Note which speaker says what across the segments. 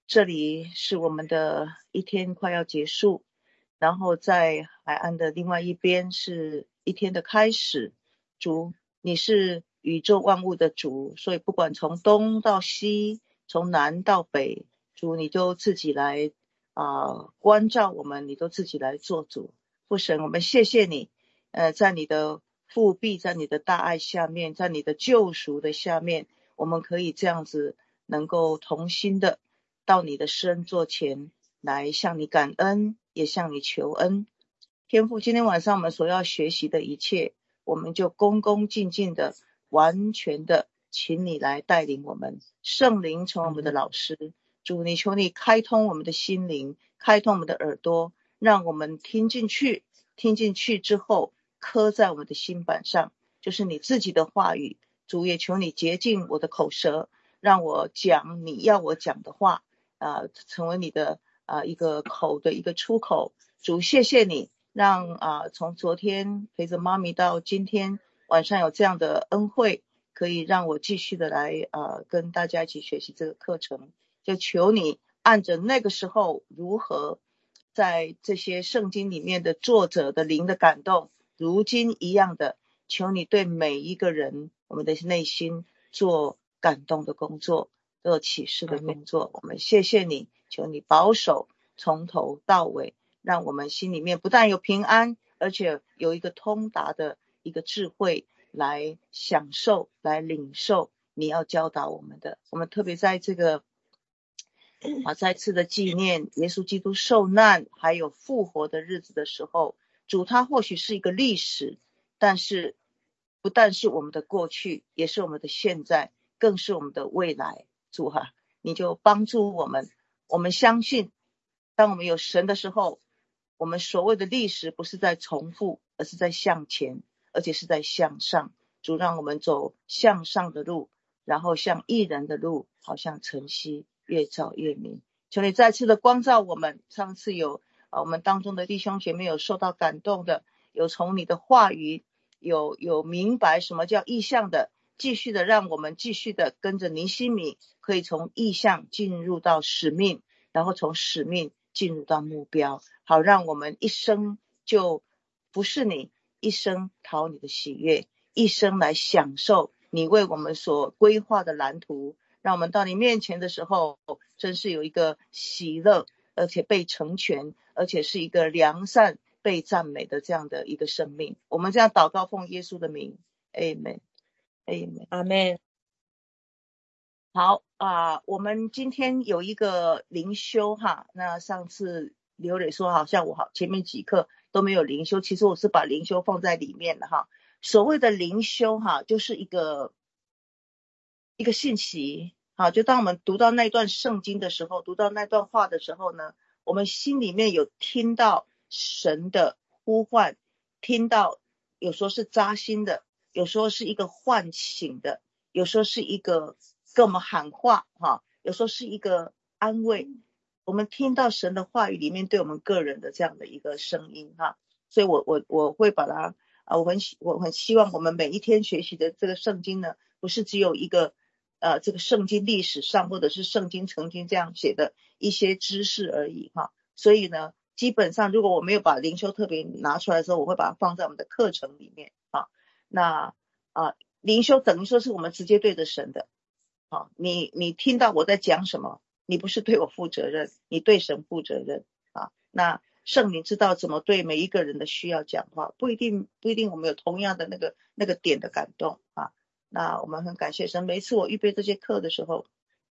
Speaker 1: 这里是我们的一天快要结束，然后在海岸的另外一边是一天的开始。主，你是宇宙万物的主，所以不管从东到西，从南到北，主你都自己来关照我们，你都自己来做主。父神，我们谢谢你，在你的复辟，在你的大爱下面，在你的救赎的下面，我们可以这样子能够同心的到你的圣座前来向你感恩，也向你求恩。天父，今天晚上我们所要学习的一切，我们就恭恭敬敬的完全的请你来带领我们，圣灵成为我们的老师。主，你求你开通我们的心灵，开通我们的耳朵，让我们听进去，听进去之后刻在我们的心板上，就是你自己的话语。主，也求你洁净我的口舌，让我讲你要我讲的话，成为你的一个口的一个出口。主，谢谢你让从昨天陪着妈咪到今天晚上有这样的恩惠，可以让我继续的来跟大家一起学习这个课程。就求你按着那个时候如何在这些圣经里面的作者的灵的感动，如今一样的，求你对每一个人我们的内心做感动的工作，做启示的工作。我们谢谢你，求你保守从头到尾，让我们心里面不但有平安，而且有一个通达的一个智慧来享受，来领受你要教导我们的。我们特别在这个再次的纪念耶稣基督受难还有复活的日子的时候，主他或许是一个历史，但是不但是我们的过去，也是我们的现在，更是我们的未来。主你就帮助我们，我们相信当我们有神的时候，我们所谓的历史不是在重复，而是在向前，而且是在向上。主让我们走向上的路，然后像义人的路，好像晨曦越照越明。求你再次的光照我们。上次有我们当中的弟兄姐妹有受到感动的，有从你的话语有明白什么叫意象的，继续的让我们继续的跟着尼西米，可以从意象进入到使命，然后从使命进入到目标，好让我们一生就不是你，一生讨你的喜悦，一生来享受你为我们所规划的蓝图。让我们到你面前的时候，真是有一个喜乐，而且被成全，而且是一个良善被赞美的这样的一个生命。我们这样祷告，奉耶稣的名 Amen Amen
Speaker 2: Amen。
Speaker 1: 好我们今天有一个灵修那上次刘磊说好像我前面几课都没有灵修，其实我是把灵修放在里面的所谓的灵修就是一个信息就当我们读到那段圣经的时候，读到那段话的时候呢，我们心里面有听到神的呼唤，听到有时候是扎心的，有时候是一个唤醒的，有时候是一个跟我们喊话有时候是一个安慰。我们听到神的话语里面对我们个人的这样的一个声音所以我会把它我很希望我们每一天学习的这个圣经呢，不是只有一个这个圣经历史上或者是圣经曾经这样写的一些知识而已所以呢，基本上如果我没有把灵修特别拿出来的时候，我会把它放在我们的课程里面那灵修等于说是我们直接对着神的你听到我在讲什么，你不是对我负责任，你对神负责任那圣灵知道怎么对每一个人的需要讲话，不一定我们有同样的那个点的感动那我们很感谢神。每一次我预备这些课的时候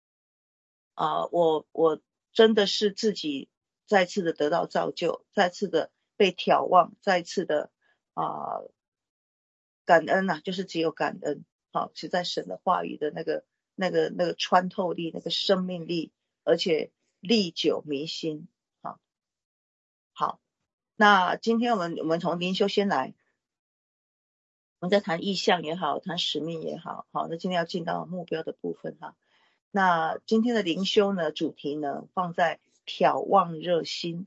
Speaker 1: 我真的是自己再次的得到造就，再次的被挑望，再次的感恩就是只有感恩是在神的话语的那个穿透力，那个生命力，而且历久弥新好，那今天我们从灵修先来，我们在谈意向也好，谈使命也好那今天要进到目标的部分那今天的灵修呢，主题呢放在眺望热心。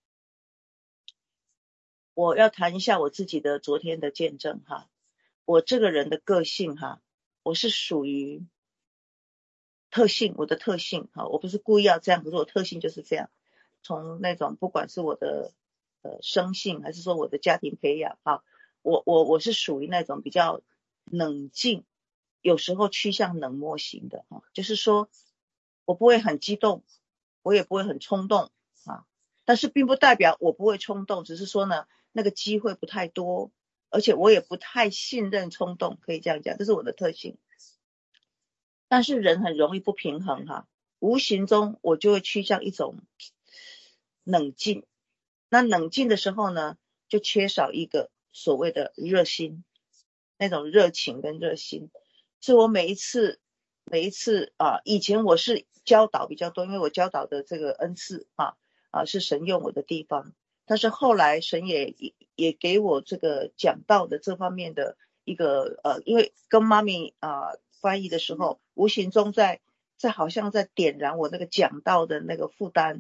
Speaker 1: 我要谈一下我自己的昨天的见证我这个人的个性我是属于特性，我的特性哈，我不是故意要这样，可是我特性就是这样。从那种不管是我的生性，还是说我的家庭培养哈，我是属于那种比较冷静，有时候趋向冷漠型的哈，就是说我不会很激动，我也不会很冲动啊，但是并不代表我不会冲动，只是说呢那个机会不太多，而且我也不太信任冲动，可以这样讲，这是我的特性。但是人很容易不平衡哈，无形中我就会趋向一种冷静。那冷静的时候呢，就缺少一个所谓的热心，那种热情跟热心。所以我每一次以前我是教导比较多，因为我教导的这个恩赐是神用我的地方。但是后来神也给我这个讲道的这方面的一个因为跟妈咪翻译的时候，无形中在好像在点燃我那个讲道的那个负担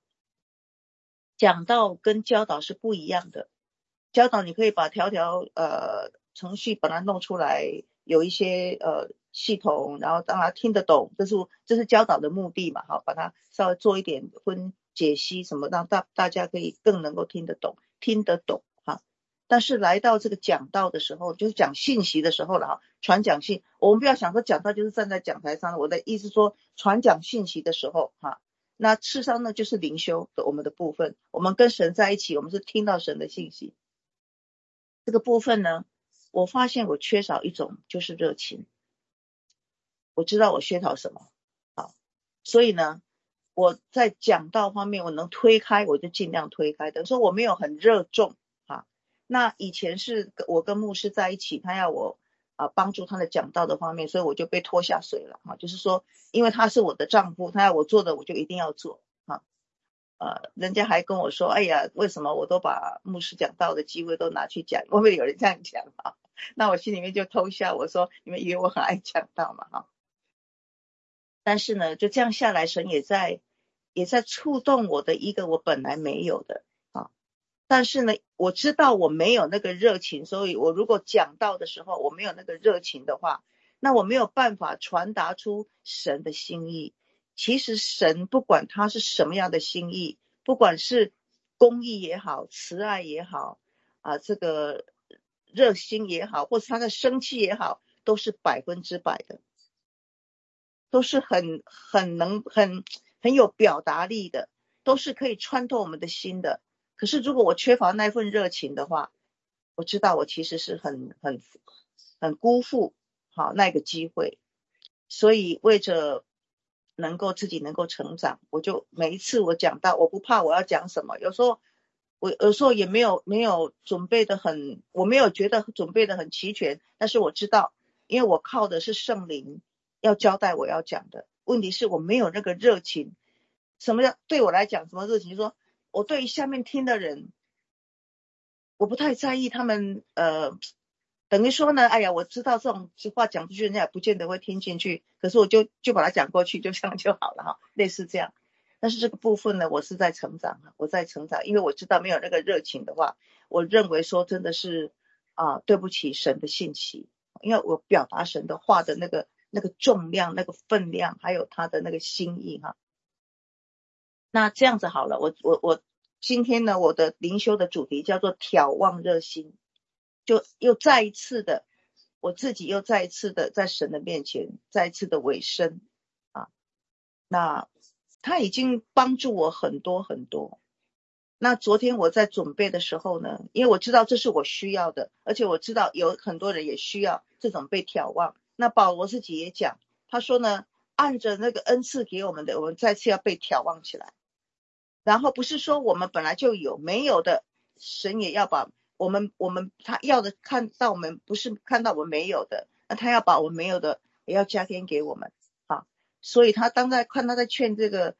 Speaker 1: 讲道跟教导是不一样的，教导你可以把条程序把它弄出来，有一些系统，然后让他听得懂，这是教导的目的嘛，好，把它稍微做一点解析什么，让大家可以更能够听得懂哈。但是来到这个讲道的时候，就是讲信息的时候了哈，传讲信，我们不要想说讲道就是站在讲台上，我的意思说传讲信息的时候哈。那事实上呢，就是灵修的我们的部分，我们跟神在一起，我们是听到神的信息。这个部分呢，我发现我缺少一种就是热情。我知道我缺少什么，好，所以呢，我在讲道方面我能推开，我就尽量推开。等于说我没有很热衷那以前是我跟牧师在一起，他要我帮助他的讲道的方面，所以我就被拖下水了就是说，因为他是我的丈夫，他要我做的我就一定要做人家还跟我说，哎呀，为什么我都把牧师讲道的机会都拿去讲？会不会有人这样讲那我心里面就偷笑，我说你们以为我很爱讲道嘛但是呢，就这样下来，神也在触动我的一个我本来没有的但是呢，我知道我没有那个热情，所以我如果讲道的时候我没有那个热情的话，那我没有办法传达出神的心意。其实神不管他是什么样的心意，不管是公义也好，慈爱也好这个热心也好，或是他的生气也好，都是100%的，都是很有表达力的，都是可以穿透我们的心的。可是如果我缺乏那份热情的话，我知道我其实是很辜负那个机会。所以为着自己能够成长，我就每一次我讲到，我不怕我要讲什么，有时候也没有准备的很，我没有觉得准备的很齐全，但是我知道，因为我靠的是圣灵要交代我要讲的。问题是我没有那个热情。什么叫对我来讲什么热情？就是说我对于下面听的人，我不太在意他们等于说呢，哎呀，我知道这种话讲出去人家也不见得会听进去，可是我就把它讲过去，就这样就好了类似这样。但是这个部分呢，我是在成长因为我知道没有那个热情的话，我认为说真的是对不起神的信息，因为我表达神的话的那个重量、那个分量，还有他的那个心意那这样子好了，我今天呢，我的灵修的主题叫做眺望热心，就又再一次的，我自己又再一次的在神的面前再一次的委身那他已经帮助我很多很多。那昨天我在准备的时候呢，因为我知道这是我需要的，而且我知道有很多人也需要这种被眺望。那保罗自己也讲，他说呢，按着那个恩赐给我们的，我们再次要被眺望起来。然后不是说我们本来就有，没有的，神也要把我们他要的看到我们，不是看到我们没有的，那他要把我们没有的也要加添给我们所以他当在劝这个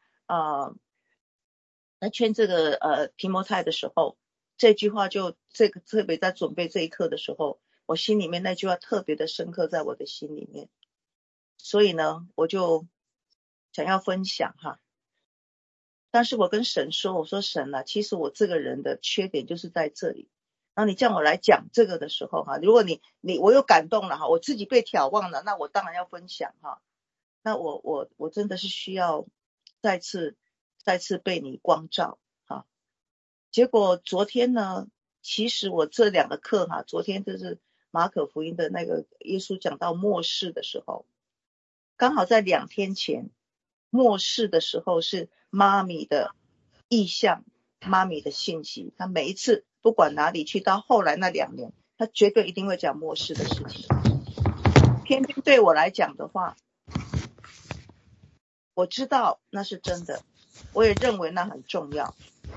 Speaker 1: 提摩太的时候，这句话就特别在准备这一课的时候，我心里面那句话特别的深刻在我的心里面，所以呢我就想要分享但是我跟神说，我说神其实我这个人的缺点就是在这里。然后你叫我来讲这个的时候如果我有感动了我自己被眺望了，那我当然要分享那我真的是需要再次被你光照啊。结果昨天呢，其实我这2个课昨天就是马可福音的那个耶稣讲到末世的时候，刚好在2天前，末世的时候是妈咪的意象，妈咪的信息，他每一次不管哪里去，到后来那2年，他绝对一定会讲末世的事情。偏偏对我来讲的话，我知道那是真的，我也认为那很重要，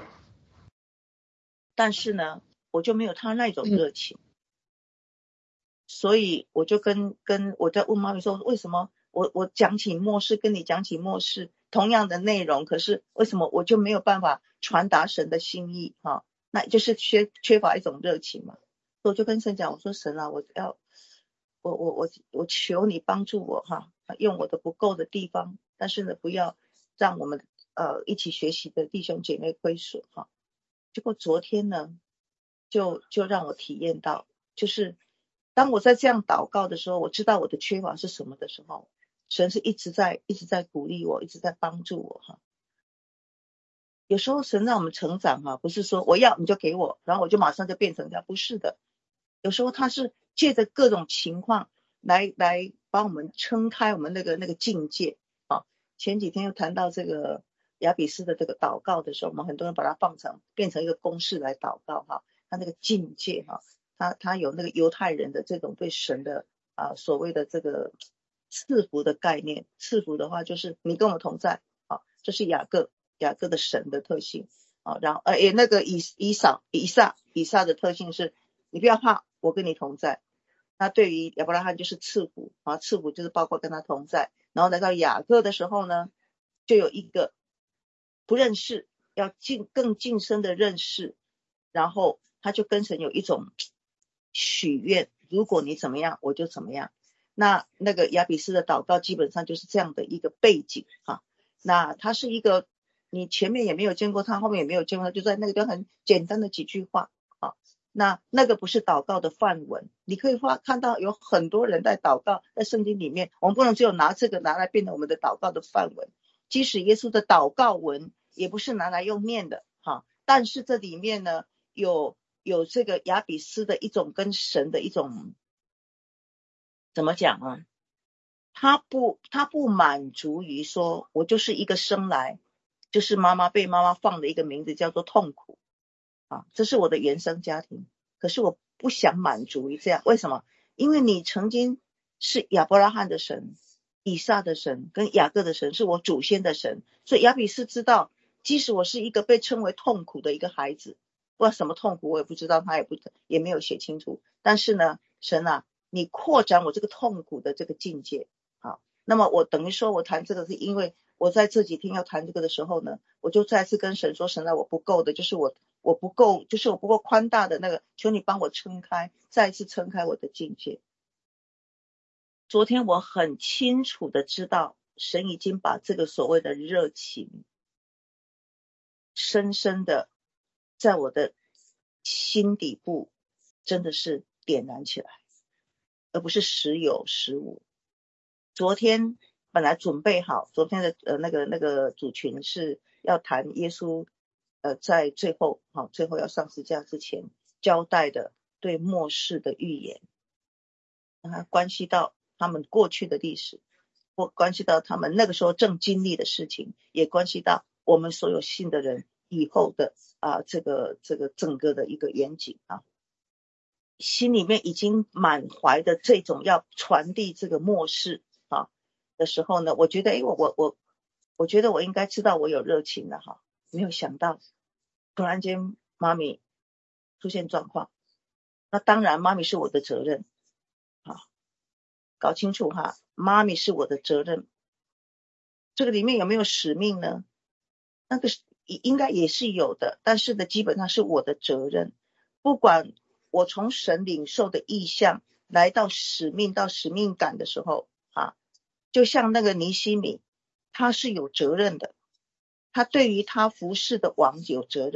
Speaker 1: 但是呢，我就没有他那种热情，所以我就跟我在问妈咪说，为什么我讲起末世，跟你讲起末世同样的内容，可是为什么我就没有办法传达神的心意那就是缺乏一种热情嘛。所以我就跟神讲，我说神啊，我求你帮助我用我的不够的地方，但是呢，不要让我们一起学习的弟兄姐妹亏损结果昨天呢，就让我体验到，就是当我在这样祷告的时候，我知道我的缺乏是什么的时候，神是一直在鼓励我，一直在帮助我有时候神让我们成长不是说我要你就给我，然后我就马上就变成这样，不是的。有时候他是借着各种情况来把我们撑开我们那个境界前几天又谈到这个亚比斯的这个祷告的时候，我们很多人把它变成一个公式来祷告他那个境界他有那个犹太人的这种对神的所谓的这个赐福的概念。赐福的话就是你跟我同在这是雅各的神的特性然后那个以撒的特性是你不要怕，我跟你同在。那对于亚伯拉罕就是赐福赐福就是包括跟他同在。然后来到雅各的时候呢，就有一个不认识，要更近深的认识，然后他就跟神有一种许愿，如果你怎么样我就怎么样。那个亚比斯的祷告基本上就是这样的一个背景那他是一个你前面也没有见过他，后面也没有见过他，就在那个就很简单的几句话那个不是祷告的范文。你可以看到有很多人在祷告，在圣经里面，我们不能只有拿这个拿来变成我们的祷告的范文。即使耶稣的祷告文也不是拿来用念的但是这里面呢有这个亚比斯的一种跟神的一种怎么讲他不满足于说我就是一个生来就是被妈妈放的一个名字叫做痛苦这是我的原生家庭，可是我不想满足于这样。为什么？因为你曾经是亚伯拉罕的神，以撒的神跟雅各的神，是我祖先的神。所以亚比斯知道，即使我是一个被称为痛苦的一个孩子，不知道什么痛苦我也不知道，他也没有写清楚。但是呢，神你扩展我这个痛苦的这个境界那么我等于说我谈这个是因为我在这几天要谈这个的时候呢，我就再次跟神说，神我不够的，就是我不够，就是我不够宽大的那个，求你帮我撑开，再一次撑开我的境界。昨天我很清楚的知道，神已经把这个所谓的热情深深的在我的心底部真的是点燃起来，而不是时有时无。昨天本来准备好，昨天的那个主群是要谈耶稣在最后要上十字架之前交代的对末世的预言，它关系到他们过去的历史，或关系到他们那个时候正经历的事情，也关系到我们所有信的人以后的这个整个的一个远景心里面已经满怀的这种要传递这个末世的时候呢，我觉得我觉得我应该知道我有热情了没有想到突然间妈咪出现状况。那当然妈咪是我的责任搞清楚妈咪是我的责任。这个里面有没有使命呢？那个应该也是有的，但是呢基本上是我的责任。不管我从神领受的意向来到使命到使命感的时候就像那个尼西米，他是有责任的，他对于他服侍的王有责任，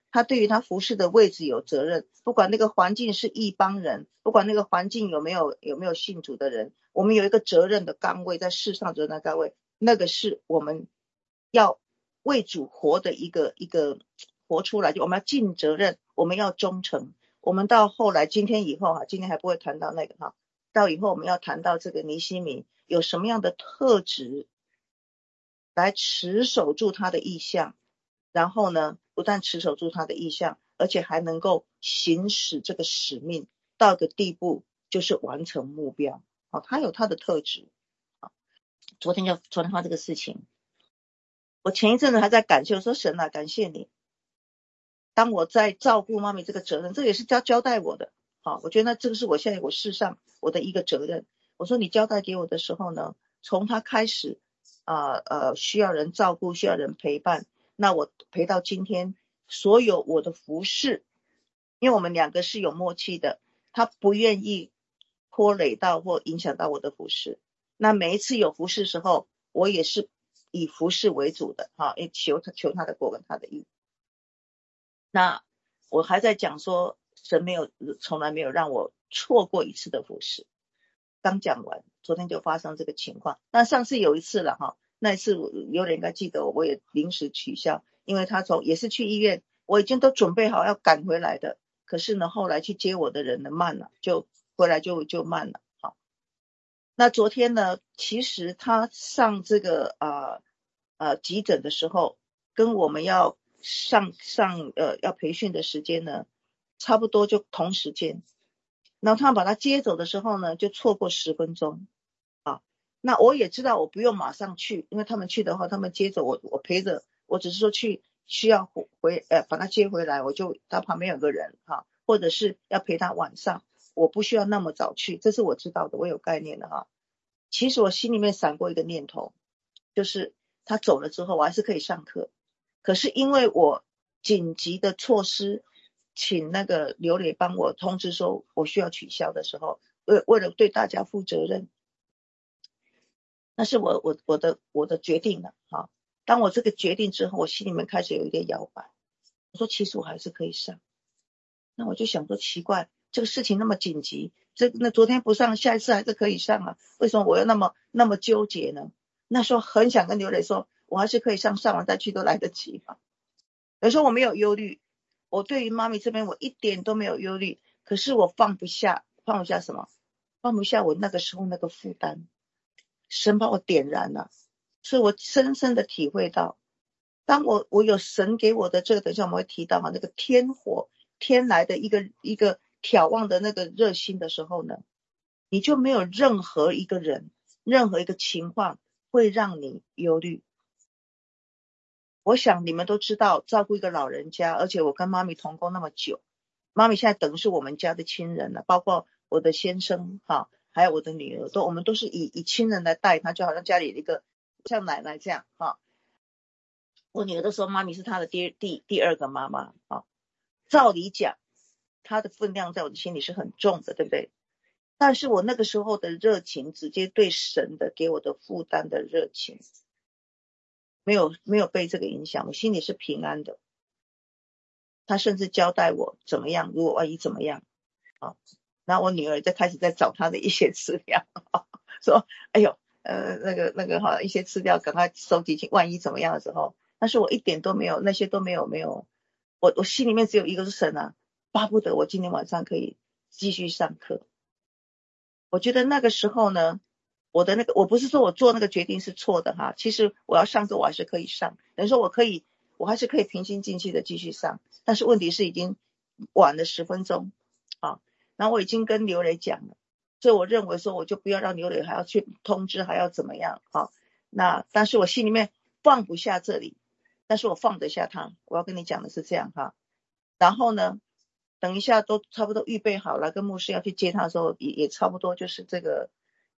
Speaker 1: 他对于他服侍的位置有责任，不管那个环境是异邦人，不管那个环境有没有信主的人，我们有一个责任的岗位，在世上责任的岗位，那个是我们要为主活的一个活出来，就我们要尽责任，我们要忠诚。我们到后来今天以后今天还不会谈到那个到以后我们要谈到这个尼西米有什么样的特质来持守住他的意向，然后呢不但持守住他的意向，而且还能够行使这个使命到一个地步，就是完成目标。他有他的特质。昨天发生这个事情，我前一阵子还在感谢说神啊，感谢你，当我在照顾妈咪这个责任，这也是交代我的。我觉得这个是我现在我世上我的一个责任。我说你交代给我的时候呢，从他开始需要人照顾，需要人陪伴，那我陪到今天，所有我的服侍，因为我们两个是有默契的，他不愿意拖累到或影响到我的服侍。那每一次有服侍的时候，我也是以服侍为主的求他的国跟他的意。那我还在讲说神从来没有让我错过一次的服侍。刚讲完，昨天就发生这个情况。那上次有一次了那一次有人应该记得我也临时取消，因为他也是去医院，我已经都准备好要赶回来的，可是呢后来去接我的人呢慢了，就回来就慢了。那昨天呢，其实他上这个急诊的时候，跟我们要上要培训的时间呢，差不多就同时间。然后他把他接走的时候呢，就错过10分钟。那我也知道我不用马上去，因为他们去的话，他们接走我陪着，我只是说去需要把他接回来，我就他旁边有个人或者是要陪他晚上，我不需要那么早去，这是我知道的，我有概念的其实我心里面闪过一个念头，就是他走了之后我还是可以上课，可是因为我紧急的措施请那个刘磊帮我通知说我需要取消的时候，为了对大家负责任，那是我的决定了当我这个决定之后，我心里面开始有一点摇摆，我说其实我还是可以上。那我就想说奇怪，这个事情那么紧急，那昨天不上，下一次还是可以上为什么我要那么纠结呢？那时候很想跟刘磊说，我还是可以上完再去都来得及有时候我没有忧虑，我对于妈咪这边我一点都没有忧虑，可是我放不下什么？放不下我那个时候那个负担。神把我点燃了，所以我深深的体会到，当我有神给我的这个，等一下我们会提到那个天火天来的一个眺望的那个热心的时候呢，你就没有任何一个人任何一个情况会让你忧虑。我想你们都知道，照顾一个老人家，而且我跟妈咪同工那么久，妈咪现在等于是我们家的亲人了，包括我的先生还有我的女儿，我们都是以亲人来带她，就好像家里一个像奶奶这样我女儿都说妈咪是她的第二个妈妈照理讲她的分量在我的心里是很重的，对不对？但是我那个时候的热情，直接对神的给我的负担的热情没有被这个影响，我心里是平安的。他甚至交代我怎么样，如果万一怎么样然后我女儿就开始在找他的一些资料说哎呦那个一些资料赶快收集起，万一怎么样的时候，但是我一点都没有，那些都没有我心里面只有一个是神巴不得我今天晚上可以继续上课。我觉得那个时候呢，我不是说我做那个决定是错的其实我要上课我还是可以上，等于说我还是可以平心静气的继续上，但是问题是已经晚了10分钟然后我已经跟刘磊讲了，所以我认为说我就不要让刘磊还要去通知还要怎么样那但是我心里面放不下这里，但是我放得下他，我要跟你讲的是这样然后呢等一下都差不多预备好了，跟牧师要去接他的时候也差不多就是这个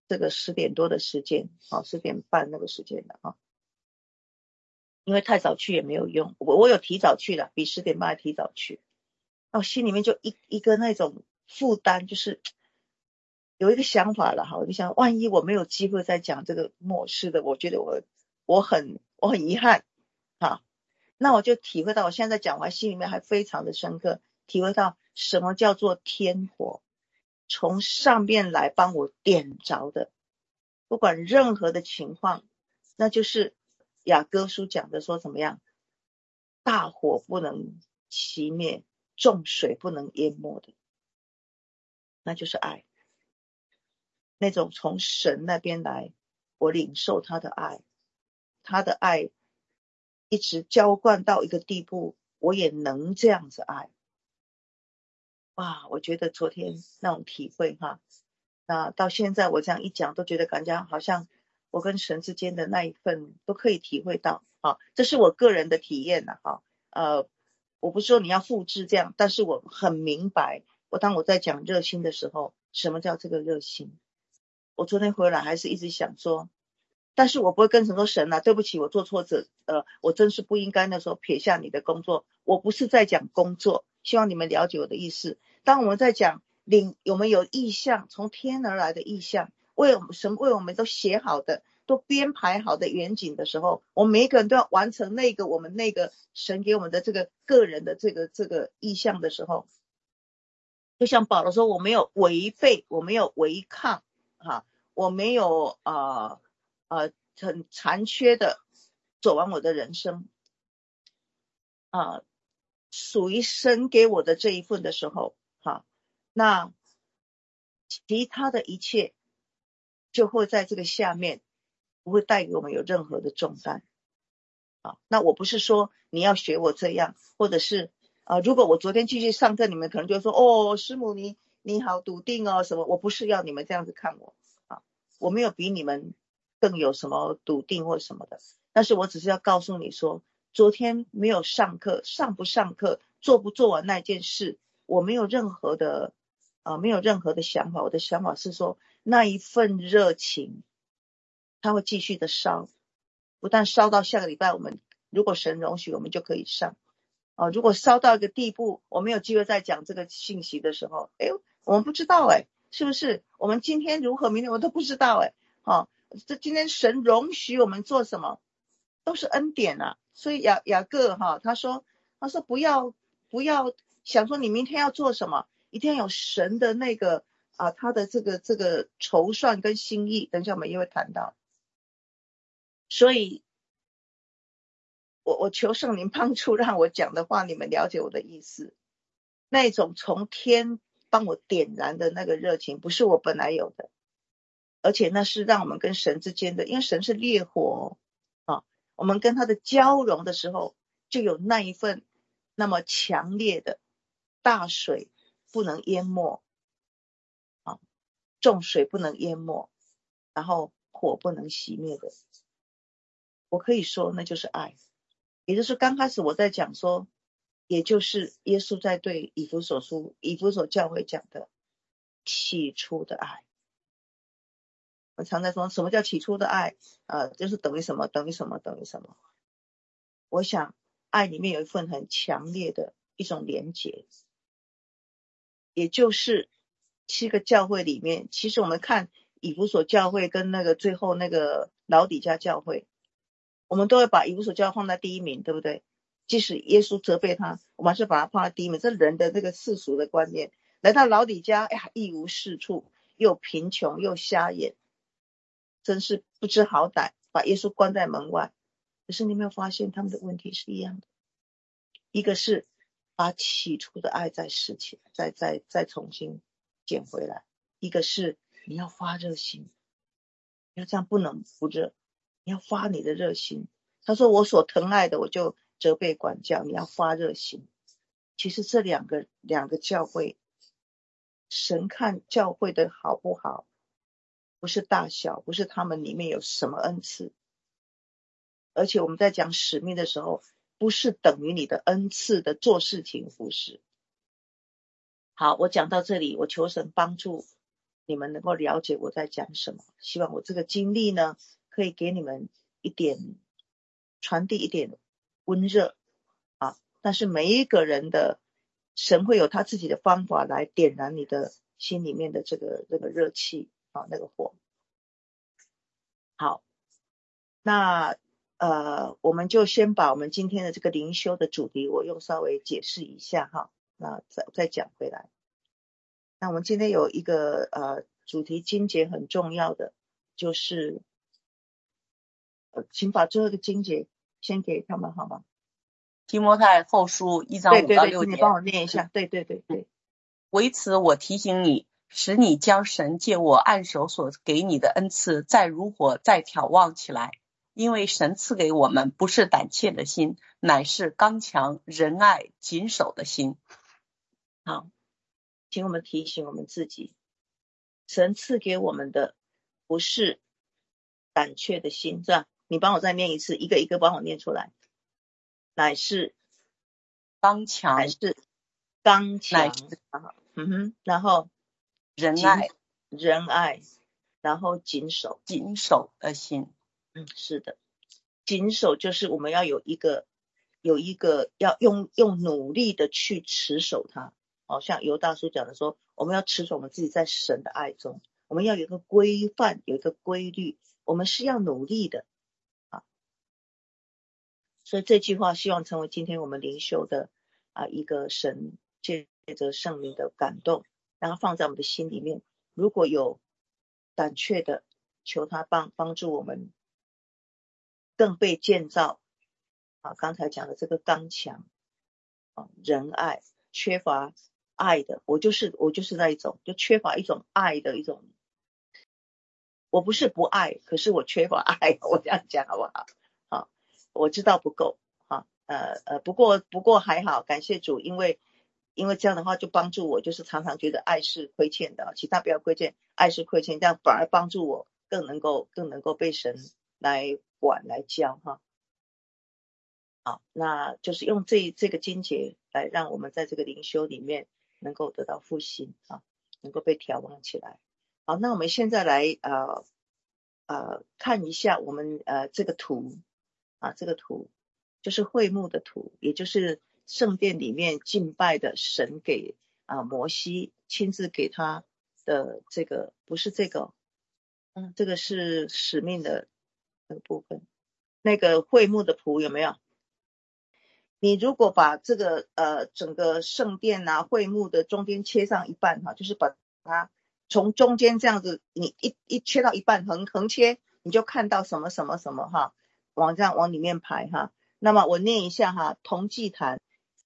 Speaker 1: 10点多的时间10点半那个时间了因为太早去也没有用，我有提早去了，比10点半还提早去心里面就一个那种负担，就是有一个想法了我就想万一我没有机会再讲这个末世的，我觉得我很遗憾那我就体会到，我现在讲完心里面还非常的深刻，体会到什么叫做天火，从上面来帮我点着的，不管任何的情况，那就是雅歌书讲的说怎么样，大火不能熄灭，重水不能淹没的，那就是爱，那种从神那边来，我领受他的爱，他的爱一直浇灌到一个地步，我也能这样子爱。哇，我觉得昨天那种体会哈，那到现在我这样一讲，都觉得感觉好像我跟神之间的那一份都可以体会到。好，这是我个人的体验了哈。我不是说你要复制这样，但是我很明白，当我在讲热心的时候，什么叫这个热心？我昨天回来还是一直想说，但是我不会跟神说神啊，对不起，我做错者，我真是不应该那时候撇下你的工作。我不是在讲工作，希望你们了解我的意思。当我们在讲我们有意向，从天而来的意向，神为我们都写好的，都编排好的远景的时候，我们每一个人都要完成我们那个神给我们的这个个人的这个意向的时候，就像保罗说，我没有违背，我没有违抗哈，我没有很残缺的走完我的人生属于神给我的这一份的时候哈，那其他的一切就会在这个下面不会带给我们有任何的重担那我不是说你要学我这样，或者是如果我昨天继续上课，你们可能就会说哦，师母你好笃定哦什么，我不是要你们这样子看我我没有比你们更有什么笃定或什么的，但是我只是要告诉你说，昨天没有上课，上不上课，做不做完那件事，我没有任何的想法。我的想法是说，那一份热情它会继续的烧，不但烧到下个礼拜，我们如果神容许，我们就可以上如果烧到一个地步，我没有机会再讲这个信息的时候，我们不知道是不是？我们今天如何，明天我都不知道这今天神容许我们做什么，都是恩典所以雅各他说不要想说你明天要做什么，一定要有神的那个他的这个筹算跟心意，等一下我们也会谈到。所以我求圣灵帮助，让我讲的话你们了解我的意思。那种从天帮我点燃的那个热情，不是我本来有的，而且那是让我们跟神之间的，因为神是烈火我们跟他的交融的时候，就有那一份那么强烈的大水不能淹没重水不能淹没，然后火不能熄灭的。我可以说那就是爱，也就是刚开始我在讲说，也就是耶稣在对以弗所教会讲的起初的爱。我常在说什么叫起初的爱就是等于什么等于什么等于什么。我想爱里面有一份很强烈的一种连结，也就是7个教会里面，其实我们看以弗所教会跟那个最后那个老底嘉教会，我们都会把以弗所教会放在第一名，对不对？即使耶稣责备他，我们还是把他放在第一名，这人的这个世俗的观念。来到老底嘉一无是处，又贫穷又瞎眼，真是不知好歹，把耶稣关在门外。可是你没有发现他们的问题是一样的，一个是把起初的爱再拾起来，再重新捡回来，一个是你要发热心，你要这样不能不热，你要发你的热心。他说我所疼爱的我就责备管教，你要发热心。其实这两个教会，神看教会的好不好，不是大小，不是他们里面有什么恩赐，而且我们在讲使命的时候，不是等于你的恩赐的做事情服事。好，我讲到这里，我求神帮助你们能够了解我在讲什么，希望我这个经历呢，可以给你们传递一点温热但是每一个人的神会有他自己的方法来点燃你的心里面的这个热气那个火。好，那我们就先把我们今天的这个灵修的主题，我用稍微解释一下哈，那再讲回来。那我们今天有一个主题经节很重要的，就是请把最后一个经节先给他们好吗？
Speaker 2: 提摩太后书1章5到6节。
Speaker 1: 你帮我念一下。对。
Speaker 2: 为此我提醒你，使你将神借我按手所给你的恩赐再如火再挑旺起来，因为神赐给我们不是胆怯的心，乃是刚强仁爱谨守的心。
Speaker 1: 好，请我们提醒我们自己，神赐给我们的不是胆怯的心，是吧？你帮我再念一次，一个一个帮我念出来。乃是
Speaker 2: 刚强，
Speaker 1: 然后
Speaker 2: 仁爱，
Speaker 1: 然后谨守
Speaker 2: 的心。
Speaker 1: 是的，谨守就是我们要有一个要用努力的去持守它。像犹大书讲的说，我们要持守我们自己在神的爱中，我们要有一个规范，有一个规律，我们是要努力的所以这句话希望成为今天我们灵修的一个神借着圣灵的感动，然后放在我们的心里面。如果有胆怯的，求他帮助我们更被建造刚才讲的这个刚强仁爱，缺乏爱的，我就是那一种，就缺乏一种爱的一种。我不是不爱，可是我缺乏爱，我这样讲好不好？我知道不够不过还好，感谢主，因为这样的话就帮助我，就是常常觉得爱是亏欠的，其他不要亏欠，爱是亏欠，这样反而帮助我更能够被神来管来教好，那就是用这个经节来让我们在这个灵修里面能够得到复兴能够被调旺起来。好，那我们现在来看一下我们这个图这个图就是会幕的图，也就是圣殿里面敬拜的神给摩西亲自给他的这个，不是这个这个是使命的那个部分，那个会幕的图有没有？你如果把这个整个圣殿会幕的中间切上一半就是把它从中间这样子，你一切到一半横切，你就看到什么什么什么这样往里面排那么我念一下铜祭坛、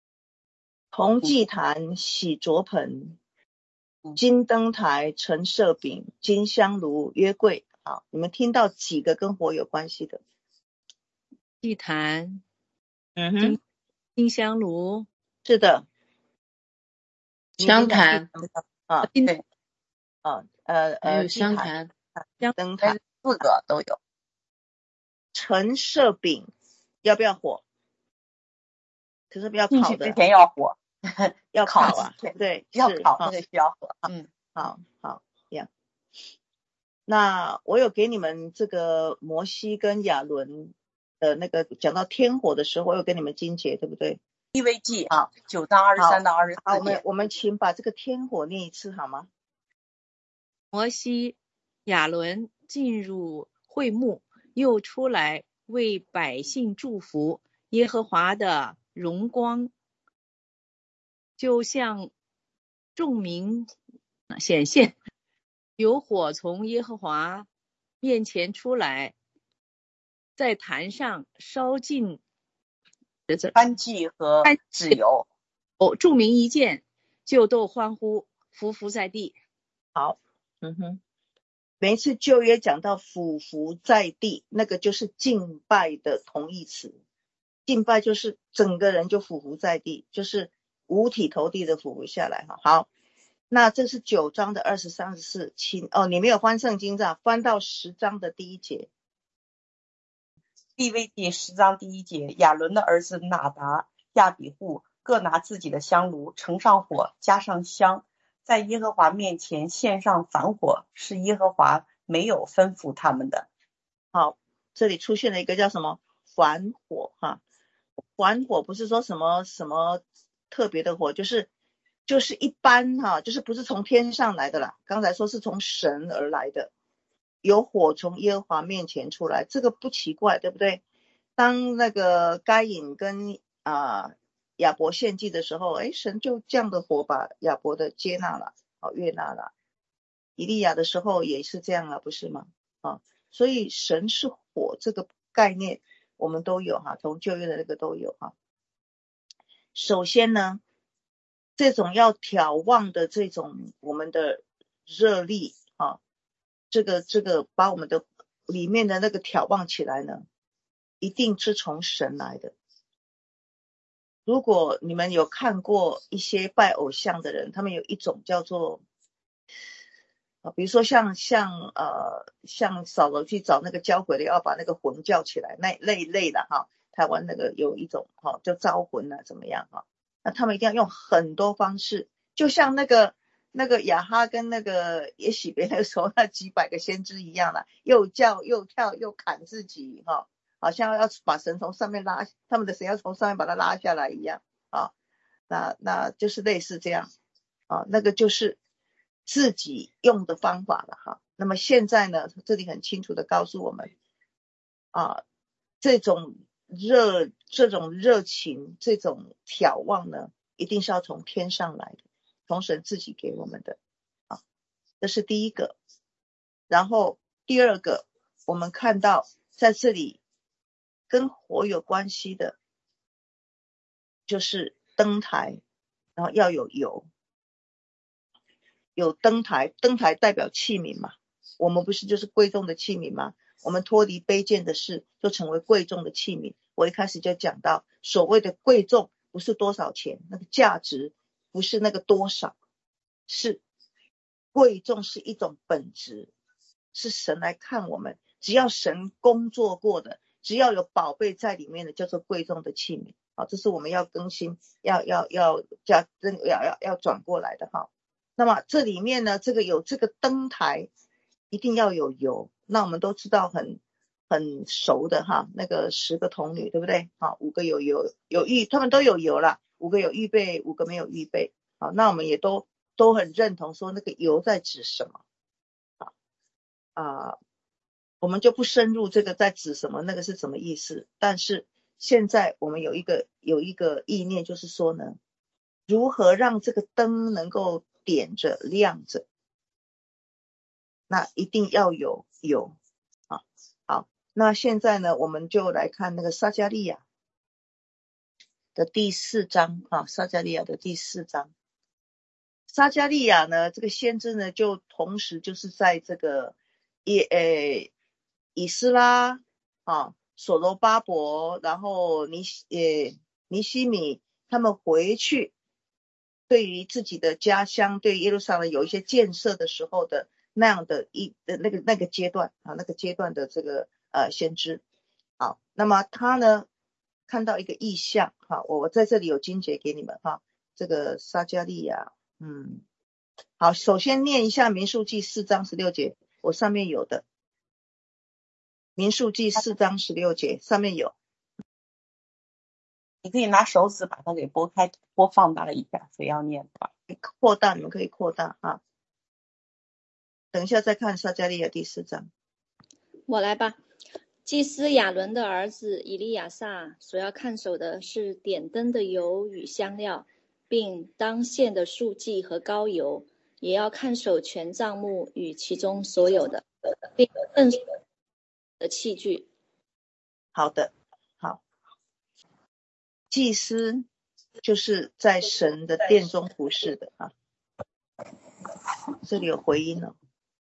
Speaker 1: 洗濯盆、金灯台、陈设饼、金香炉、约柜。好，你们听到几个跟火有关系的？
Speaker 3: 祭坛，金香炉，
Speaker 1: 是的，
Speaker 3: 香坛
Speaker 1: 对
Speaker 3: 还有香坛、
Speaker 1: 灯台
Speaker 2: ，4个都有。
Speaker 1: 陈设饼要不要火？可是不要烤的，
Speaker 2: 之前要火，
Speaker 1: 要烤对，
Speaker 2: 要烤，那个需要火。
Speaker 1: 好呀。那我有给你们这个摩西跟亚伦的那个讲到天火的时候，我有跟你们经节，对不对？
Speaker 2: 利未记9章23到24节。
Speaker 1: 我们请把这个天火念一次好吗？
Speaker 3: 摩西、亚伦进入会幕，又出来为百姓祝福，耶和华的荣光就像众民显现，有火从耶和华面前出来，在坛上烧尽
Speaker 2: 燔祭和脂油。
Speaker 3: 众民一见就都欢呼，匍匐在地。
Speaker 1: 好，每一次旧约讲到匍匐在地，那个就是敬拜的同义词。敬拜就是整个人就匍匐在地，就是五体投地的匍匐下来好，那这是9章的23、24，你没有翻圣经翻到10章的第1节。
Speaker 2: 利未记10章第1节，亚伦的儿子拿达、亚比户各拿自己的香炉，盛上火，加上香，在耶和华面前献上燔火，是耶和华没有吩咐他们的。
Speaker 1: 好，这里出现了一个叫什么燔火燔火不是说什么特别的火，就是一般就是不是从天上来的啦，刚才说是从神而来的，有火从耶和华面前出来，这个不奇怪，对不对？ 当那个该隐跟亚伯献祭的时候，神就降的火把亚伯的接纳了，悦纳了。以利亚的时候也是这样啊，不是吗？所以神是火这个概念我们都有从旧约的那个都有首先呢，这种要眺望的这种我们的热力这个把我们的里面的那个眺望起来呢，一定是从神来的。如果你们有看过一些拜偶像的人，他们有一种叫做比如说像扫罗去找那个交鬼的，要把那个魂叫起来，那类的台湾那个有一种叫招魂怎么样那他们一定要用很多方式，就像那个亚哈跟那个耶洗别那个时候那几百个先知一样啦，又叫又跳又砍自己好像要把神从上面拉，他们的神要从上面把他拉下来一样那就是类似这样那个就是自己用的方法了那么现在呢，这里很清楚的告诉我们这种热情，这种眺望呢，一定是要从天上来的，从神自己给我们的这是第一个。然后第二个，我们看到在这里跟火有关系的就是灯台，然后要有油，有灯台，灯台代表器皿嘛，我们不是就是贵重的器皿吗？我们脱离卑贱的事，就成为贵重的器皿。我一开始就讲到，所谓的贵重不是多少钱，那个价值不是那个多少，是贵重是一种本质，是神来看我们，只要神工作过的，只要有宝贝在里面的，叫做贵重的器皿这是我们要更新，要转过来的那么这里面呢，有这个灯台一定要有油，那我们都知道很熟的那个10个童女对不对5个有油他们都有油了，5个有预备，5个没有预备那我们也都很认同说那个油在指什么我们就不深入这个在指什么，那个是什么意思。但是现在我们有一个意念，就是说呢，如何让这个灯能够点着亮着，那一定要有油好，那现在呢，我们就来看那个撒迦利亚的第4章撒迦利亚的第4章。撒迦利亚呢，这个先知呢，就同时就是在这个以斯拉所罗巴伯，然后尼西米他们回去，对于自己的家乡，对耶路撒冷有一些建设的时候的那样的那个阶段那个阶段的这个先知好，那么他呢看到一个异象我在这里有经节给你们这个撒迦利亚好，首先念一下民数记4章16节，我上面有的民数记4章16节上面有，
Speaker 2: 你可以拿手指把它给拨放大了一下，谁要念吧？
Speaker 1: 扩大，你们可以扩大等一下再看撒迦利亚第4章。
Speaker 4: 我来吧。祭司亚伦的儿子以利亚撒所要看守的是点灯的油与香料，并当献的素祭和膏油，也要看守全帐幕与其中所有的，并更的器具。
Speaker 1: 好的，好。祭司就是在神的殿中服侍的这里有回音了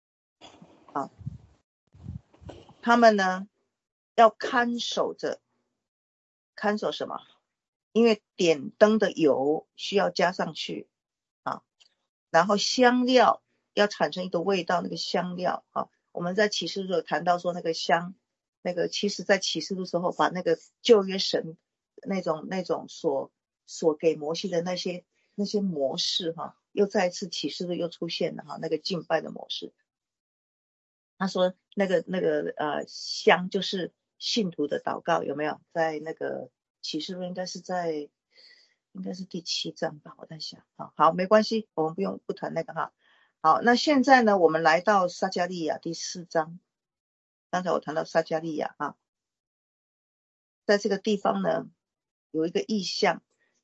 Speaker 1: 他们呢要看守什么？因为点灯的油需要加上去然后香料要产生一个味道，那个香料我们在启示录有谈到说那个香，那个其实在启示录时候把那个旧约神那种所给摩西的那些模式又再一次启示录又出现了那个敬拜的模式。他说那个香就是信徒的祷告，有没有？在那个启示录应该是第7章吧，我在想好没关系，我们不谈那个好，那现在呢我们来到撒迦利亚第4章。刚才我谈到撒迦利亚在这个地方呢有一个意象，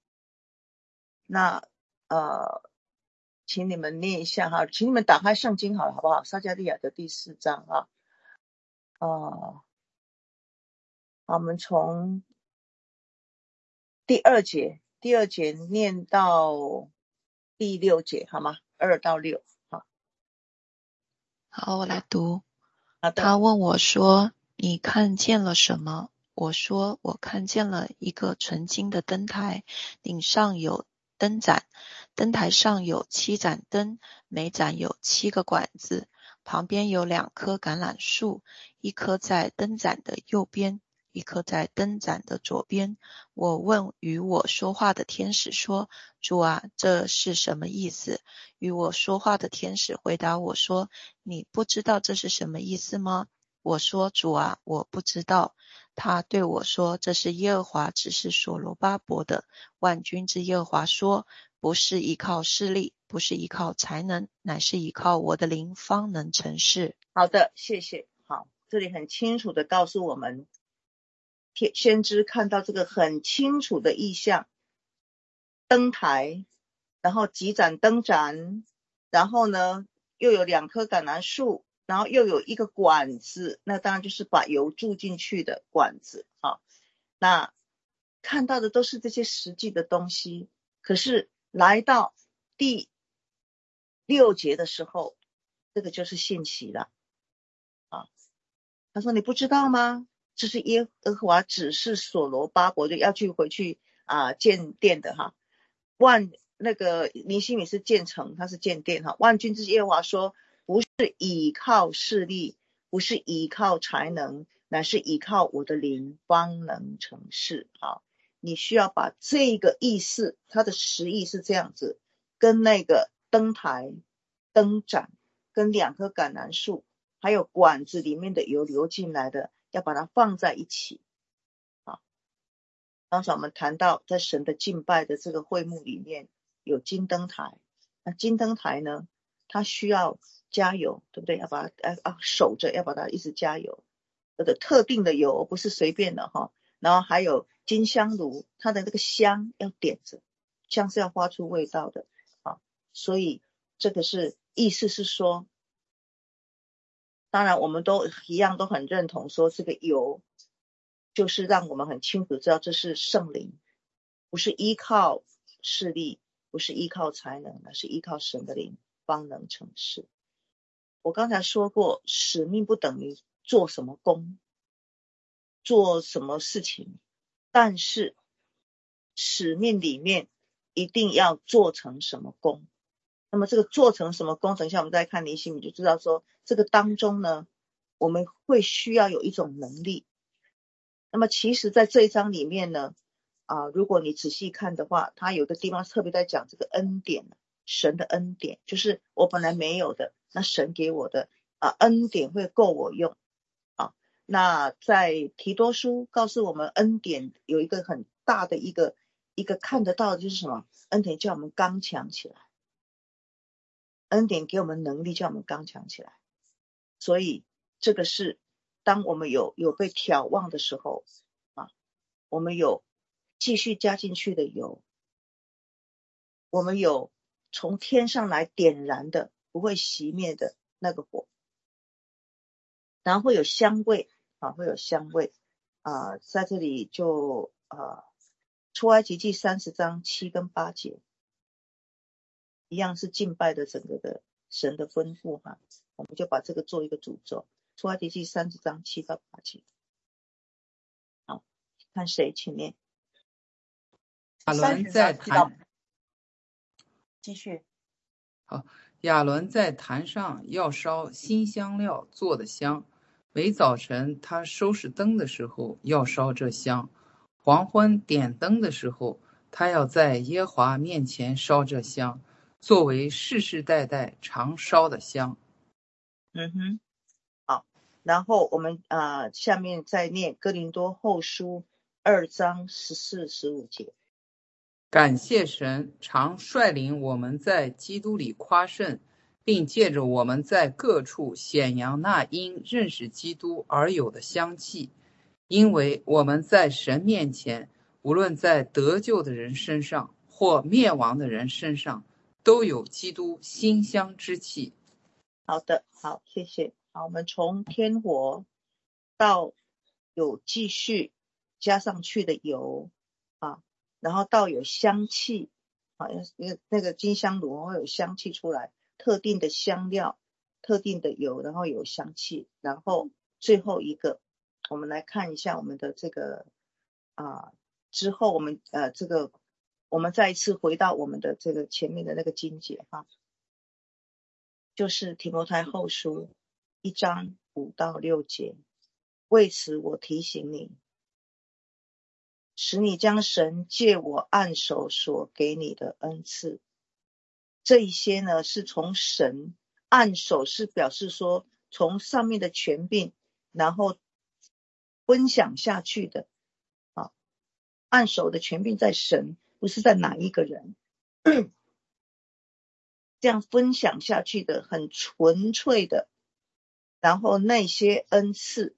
Speaker 1: 那请你们念一下哈，请你们打开圣经好了，好不好？撒迦利亚的第4章啊，我们从第2节念到第6节，好吗？2到6，好。
Speaker 5: 好，我来读。
Speaker 1: 好的。
Speaker 5: 他问我说：“你看见了什么？”我说：“我看见了一个纯金的灯台，顶上有灯盏，灯台上有7盏灯，每盏有7个管子，旁边有2棵橄榄树，一棵在灯盏的右边，一棵在灯盏的左边。我问与我说话的天使说：主啊，这是什么意思？与我说话的天使回答我说：你不知道这是什么意思吗？我说：主啊，我不知道。他对我说：这是耶和华指示所罗巴伯的。万军之耶和华说：不是依靠势力，不是依靠才能，乃是依靠我的灵方能成事。
Speaker 1: 好的，谢谢。好，这里很清楚的告诉我们，先知看到这个很清楚的意象，灯台，然后几盏灯盏，然后呢又有2棵橄榄树，然后又有一个管子，那当然就是把油注进去的管子。好，那看到的都是这些实际的东西，可是来到第6节的时候，这个就是信息了。他说你不知道吗？这是耶和华指示所罗巴伯就要回去建殿的哈。那个尼希米是建城，他是建殿哈。万军之耶和华说，不是倚靠势力，不是倚靠才能，乃是倚靠我的灵方能成事。好，你需要把这个意思，它的实意是这样子，跟那个灯台、灯盏跟2棵橄榄树还有管子里面的油流进来的，要把它放在一起。好，刚才我们谈到在神的敬拜的这个会幕里面有金灯台，那金灯台呢，它需要加油，对不对？要把它守着，要把它一直加油，特定的油，不是随便的哈。然后还有金香炉，它的那个香要点着，香是要发出味道的。好，所以这个是意思是说，当然我们都一样都很认同说这个油就是让我们很清楚知道这是圣灵，不是依靠势力，不是依靠才能，而是依靠神的灵方能成事。我刚才说过，使命不等于做什么工，做什么事情，但是使命里面一定要做成什么工。那么这个做成什么工，等一下我们再看尼希米就知道说，这个当中呢，我们会需要有一种能力。那么其实在这一章里面呢，如果你仔细看的话，它有个地方特别在讲这个恩典，神的恩典，就是我本来没有的，那神给我的恩典会够我用。那在提多书告诉我们，恩典有一个很大的一个看得到的就是什么？恩典叫我们刚强起来，恩典给我们能力叫我们刚强起来。所以这个是当我们有被挑旺的时候我们有继续加进去的油，我们有从天上来点燃的不会熄灭的那个火，然后会有香味会有香味在这里就出埃及记30章7跟8节一样是敬拜的整个的神的吩咐我们就把这个做一个主轴。出埃及记30章7到8节。好，看谁请念。
Speaker 6: 亚伦在坛，
Speaker 2: 继续。
Speaker 6: 好，亚伦在坛上要烧新香料做的香，每早晨他收拾灯的时候要烧这香，黄昏点灯的时候他要在耶和华面前烧这香，作为世世代代常烧的香。
Speaker 1: 好，然后我们下面再念哥林多后书2章14、15节。
Speaker 6: 感谢神常率领我们在基督里夸胜，并借着我们在各处显扬那因认识基督而有的香气， 因为我们在神面前，无论在得救的人身上或灭亡的人身上，都有基督馨香之气。
Speaker 1: 好的，好，谢谢。好，我们从天火到有继续加上去的油啊，然后到有香气啊，那个金香炉会有香气出来，特定的香料，特定的油，然后有香气，然后最后一个，我们来看一下我们的这个之后我们我们再一次回到我们的这个前面的那个经节哈，就是提摩太后书1章5到6节。为此我提醒你，使你将神借我按手所给你的恩赐，这一些呢是从神按手，是表示说从上面的权柄然后分享下去的啊，按手的权柄在神，不是在哪一个人这样分享下去的很纯粹的，然后那些恩赐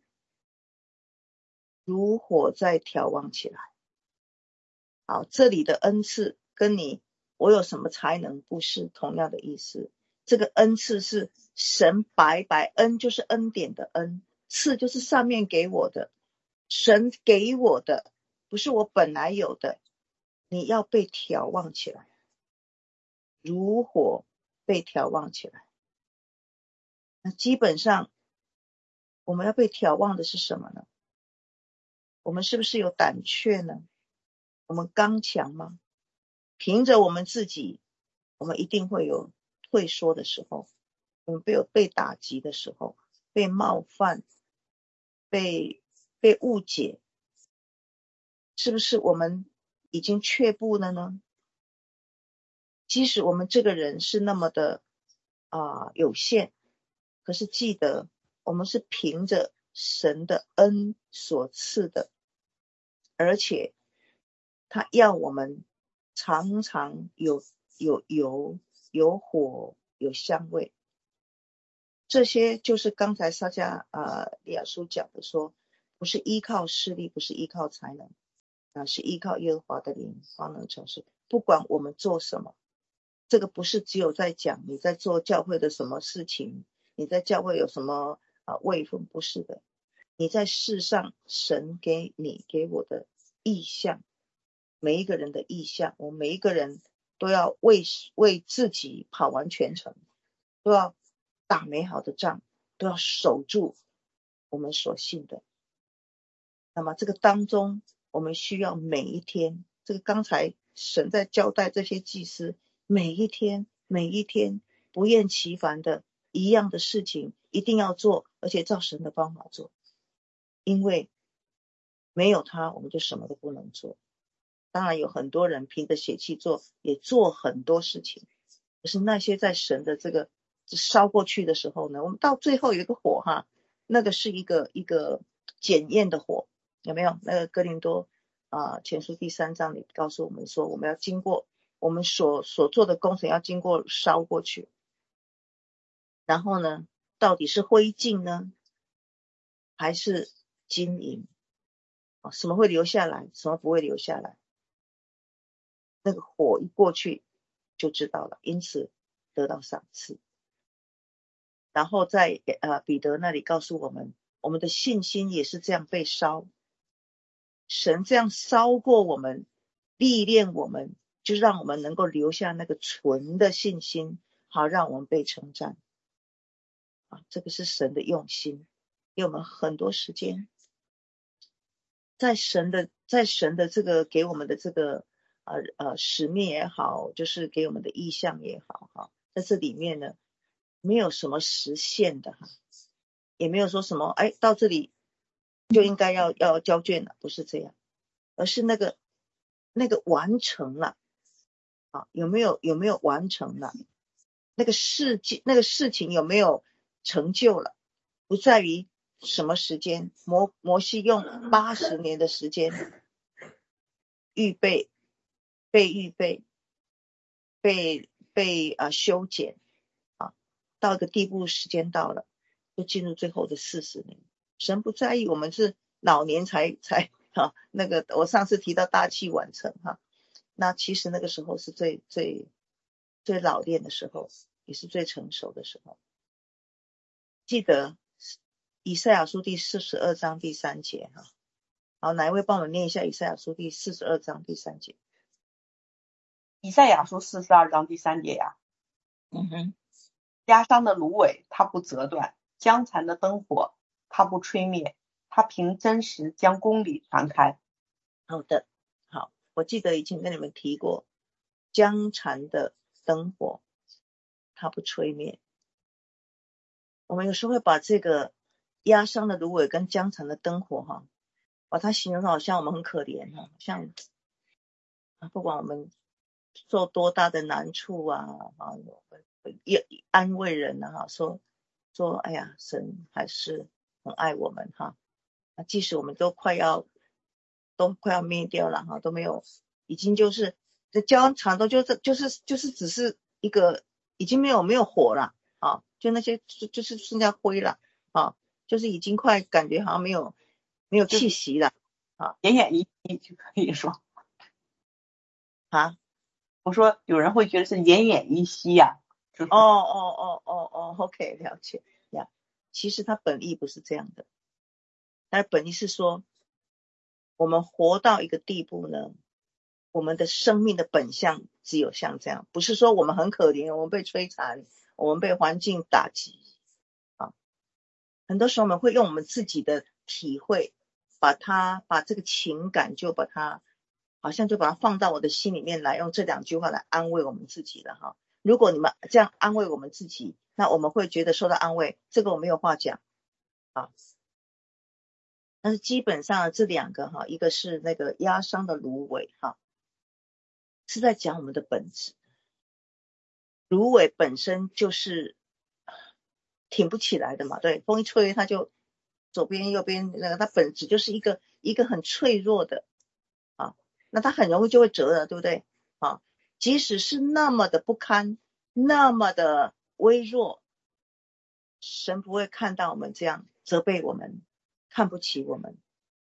Speaker 1: 如火在眺望起来。好，这里的恩赐跟我有什么才能不是同样的意思，这个恩赐是神白白，恩就是恩典的恩，赐就是上面给我的，神给我的，不是我本来有的，你要被眺望起来，如火被眺望起来。那基本上我们要被眺望的是什么呢？我们是不是有胆怯呢？我们刚强吗？凭着我们自己，我们一定会有退缩的时候，我们被打击的时候，被冒犯，被误解，是不是我们已经却步了呢？即使我们这个人是那么的有限，可是记得我们是凭着神的恩所赐的，而且他要我们常常有油、有火、有香味。这些就是刚才撒迦利亚书讲的说，不是依靠势力，不是依靠才能，是依靠耶和华的灵方能成事。不管我们做什么，这个不是只有在讲你在做教会的什么事情，你在教会有什么位分，不是的。你在世上神给我的意向，每一个人的意向，我们每一个人都要为自己跑完全程，都要打美好的仗，都要守住我们所信的。那么这个当中我们需要每一天，这个刚才神在交代这些祭司，每一天不厌其烦的一样的事情一定要做，而且照神的方法做，因为没有他我们就什么都不能做。当然有很多人凭着血气做，也做很多事情，可是那些在神的这个烧过去的时候呢，我们到最后有一个火那个是一个检验的火，有没有？那个哥林多前书第3章里告诉我们说，我们要经过我们所做的工程要经过烧过去，然后呢到底是灰烬呢还是金银，什么会留下来，什么不会留下来，那个火一过去就知道了，因此得到赏赐。然后在彼得那里告诉我们，我们的信心也是这样被烧，神这样烧过我们，历练我们，就让我们能够留下那个纯的信心，好让我们被称赞这个是神的用心，给我们很多时间，在神的这个给我们的这个使命也好，就是给我们的意向也好在这里面呢没有什么实现的也没有说什么到这里就应该要交卷了，不是这样，而是那个完成了有没有完成了，那个事情有没有成就了，不在于什么时间。摩西用80年的时间被修剪到一个地步，时间到了就进入最后的40年。神不在意我们是老年才那个我上次提到大器晚成那其实那个时候是最老练的时候，也是最成熟的时候。记得以赛亚书第42章第3节好，哪一位帮我念一下以赛亚书第42章第3节？
Speaker 2: 以赛亚书42章第3节呀。压伤的芦苇它不折断，将残的灯火它不吹灭，它凭真实将公理传开。
Speaker 1: 好的，好，我记得以前跟你们提过，将残的灯火它不吹灭。我们有时候会把这个压伤的芦苇跟将残的灯火把它形容好像我们很可怜像不管我们受多大的难处也安慰人说哎呀，神还是很爱我们那即使我们都快要灭掉了都没有，已经就是这将残都就是只是一个已经没有火了就那些就是剩下灰了就是已经快感觉好像没有气息了
Speaker 2: 奄奄一息就可以说我说有人会觉得是奄奄一息呀。
Speaker 1: OK 了解呀。其实它本意不是这样的，它的本意是说我们活到一个地步呢，我们的生命的本相只有像这样，不是说我们很可怜，我们被摧残，我们被环境打击很多时候我们会用我们自己的体会把这个情感就把它放到我的心里面来，用这2句话来安慰我们自己了如果你们这样安慰我们自己，那我们会觉得受到安慰，这个我没有话讲但是基本上这2个一个是那个压伤的芦苇是在讲我们的本质。芦苇本身就是挺不起来的嘛，对，风一吹它就左边右边它本质就是一个很脆弱的那它很容易就会折了，对不对即使是那么的不堪，那么的微弱，神不会看到我们这样责备我们，看不起我们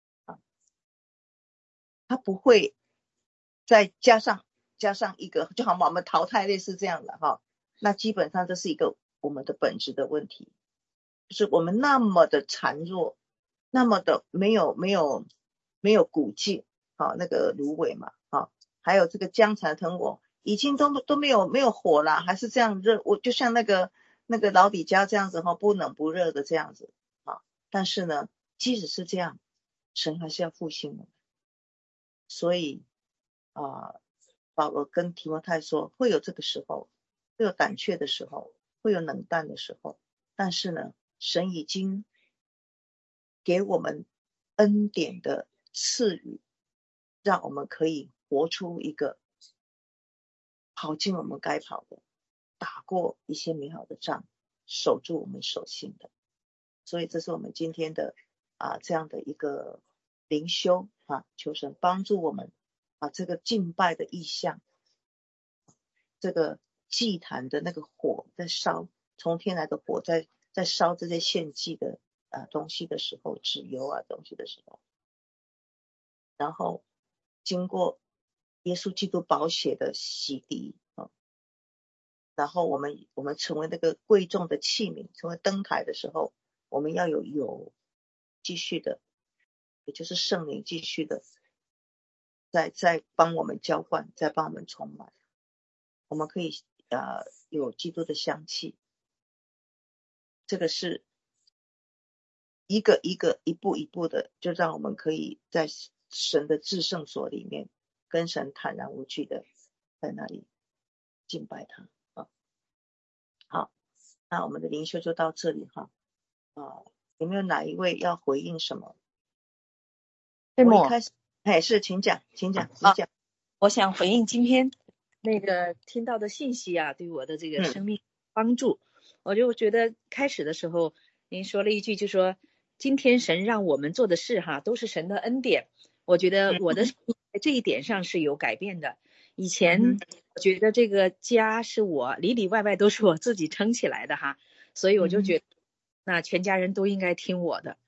Speaker 1: 他不会再加上一个就好像我们淘汰类似这样的那基本上这是一个我们的本质的问题，就是我们那么的孱弱，那么的没有骨劲那个芦苇嘛还有这个将残藤火已经都没有火了，还是这样热，我就像那个老底嘉这样子不冷不热的这样子但是呢即使是这样，神还是要复兴我们。所以保罗跟提摩太说会有这个时候，会有胆怯的时候，会有冷淡的时候，但是呢神已经给我们恩典的赐予，让我们可以活出一个跑进我们该跑的，打过一些美好的仗，守住我们所信的。所以这是我们今天的这样的一个灵修求神帮助我们把这个敬拜的意象，这个祭坛的那个火在烧，从天来的火在烧这些献祭的东西的时候，脂油东西的时候，然后经过耶稣基督宝血的洗涤然后我们成为那个贵重的器皿，成为灯台的时候，我们要有油继续的，也就是圣灵继续的在帮我们浇灌，在帮我们充满，我们可以有基督的香气。这个是一步一步的，就让我们可以在神的至圣所里面跟神坦然无惧的在那里敬拜他好，那我们的灵修就到这里有没有哪一位要回应什么？我一开始是请讲。
Speaker 3: 我想回应今天那个听到的信息对我的这个生命帮助。我就觉得开始的时候您说了一句，就说今天神让我们做的事都是神的恩典。我觉得我的这一点上是有改变的。以前我觉得这个家是我里里外外都是我自己撑起来的所以我就觉得那全家人都应该听我的。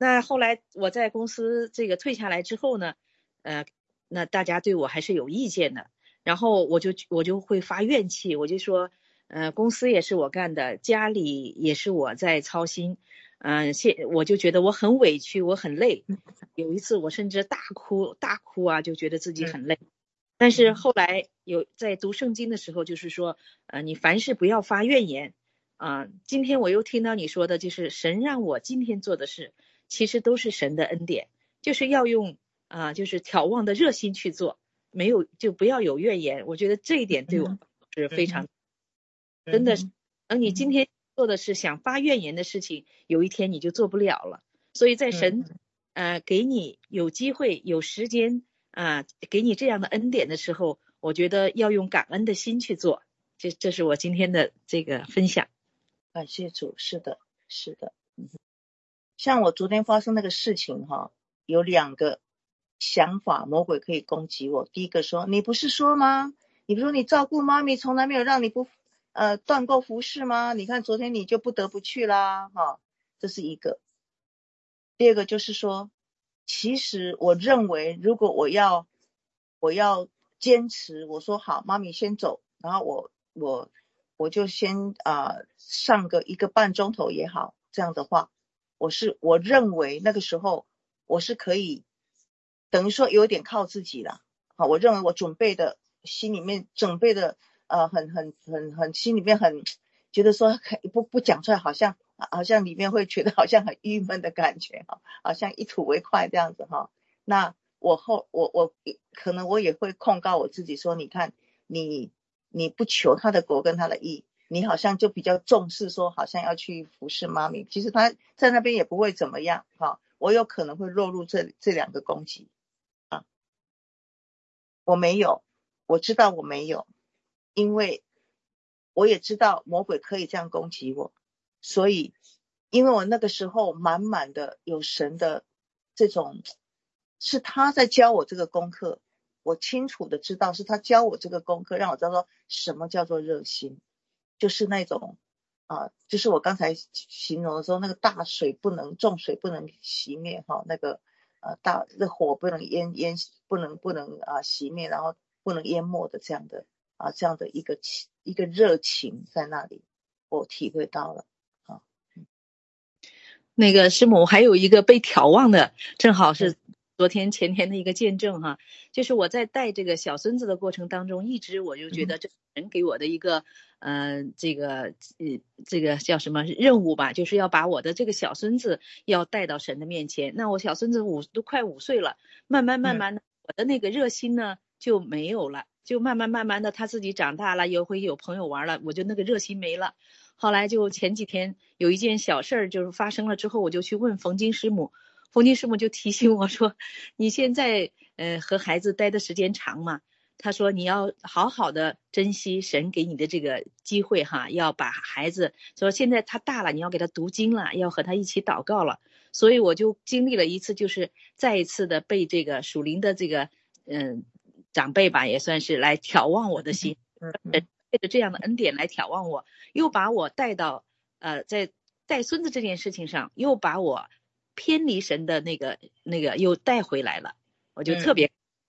Speaker 3: 那后来我在公司这个退下来之后呢，那大家对我还是有意见的，然后我就会发怨气，我就说，公司也是我干的，家里也是我在操心，我就觉得我很委屈，我很累。有一次我甚至大哭啊，就觉得自己很累。但是后来有在读圣经的时候，就是说，你凡事不要发怨言啊。今天我又听到你说的，就是神让我今天做的事，其实都是神的恩典，就是要用就是眺望的热心去做，就不要有怨言。我觉得这一点对我是非常真的是，等你今天做的是想发怨言的事情，有一天你就做不了了。所以在神给你有机会有时间给你这样的恩典的时候，我觉得要用感恩的心去做。这是我今天的这个分享。
Speaker 1: 感谢主，是的，是的。像我昨天发生那个事情有2个想法，魔鬼可以攻击我。第一个说，你不是说吗？你不是说你照顾妈咪从来没有让你不断过服侍吗？你看昨天你就不得不去啦这是一个。第二个就是说，其实我认为如果我要坚持，我说好，妈咪先走，然后我就先上个1个半钟头也好，这样的话，我认为那个时候我是可以等于说有点靠自己了。好，我认为我心里面准备的很心里面很觉得说不讲出来，好像里面会觉得好像很郁闷的感觉好像一吐为快这样子那我可能我也会控告我自己说，你看你不求他的国跟他的义，你好像就比较重视说好像要去服侍妈咪，其实他在那边也不会怎么样我有可能会落入这2个攻击我没有，我知道我没有，因为我也知道魔鬼可以这样攻击我，所以因为我那个时候满满的有神的这种，是他在教我这个功课，我清楚的知道是他教我这个功课，让我知道说什么叫做热心，就是那种就是我刚才形容的时候，那个众水不能熄灭那个这火不能不能熄灭，然后不能淹没的这样的一个热情在那里，我体会到了
Speaker 3: 那个师母还有一个被眺望的，正好是昨天前天的一个见证就是我在带这个小孙子的过程当中，一直我就觉得这人给我的一个这个叫什么任务吧，就是要把我的这个小孙子要带到神的面前。那我小孙子都快5岁了，慢慢的我的那个热心呢就没有了，就慢慢的他自己长大了，有朋友玩了，我就那个热心没了。后来就前几天有一件小事就是发生了之后，我就去问冯金师母，冯金师母就提醒我说，你现在和孩子待的时间长嘛，他说你要好好的珍惜神给你的这个机会要把孩子说现在他大了，你要给他读经了，要和他一起祷告了。所以我就经历了一次，就是再一次的被这个属灵的这个长辈吧，也算是来眺望我的心，借着这样的恩典来眺望我，又把我带到在带孙子这件事情上，又把我偏离神的那个又带回来了，我就特别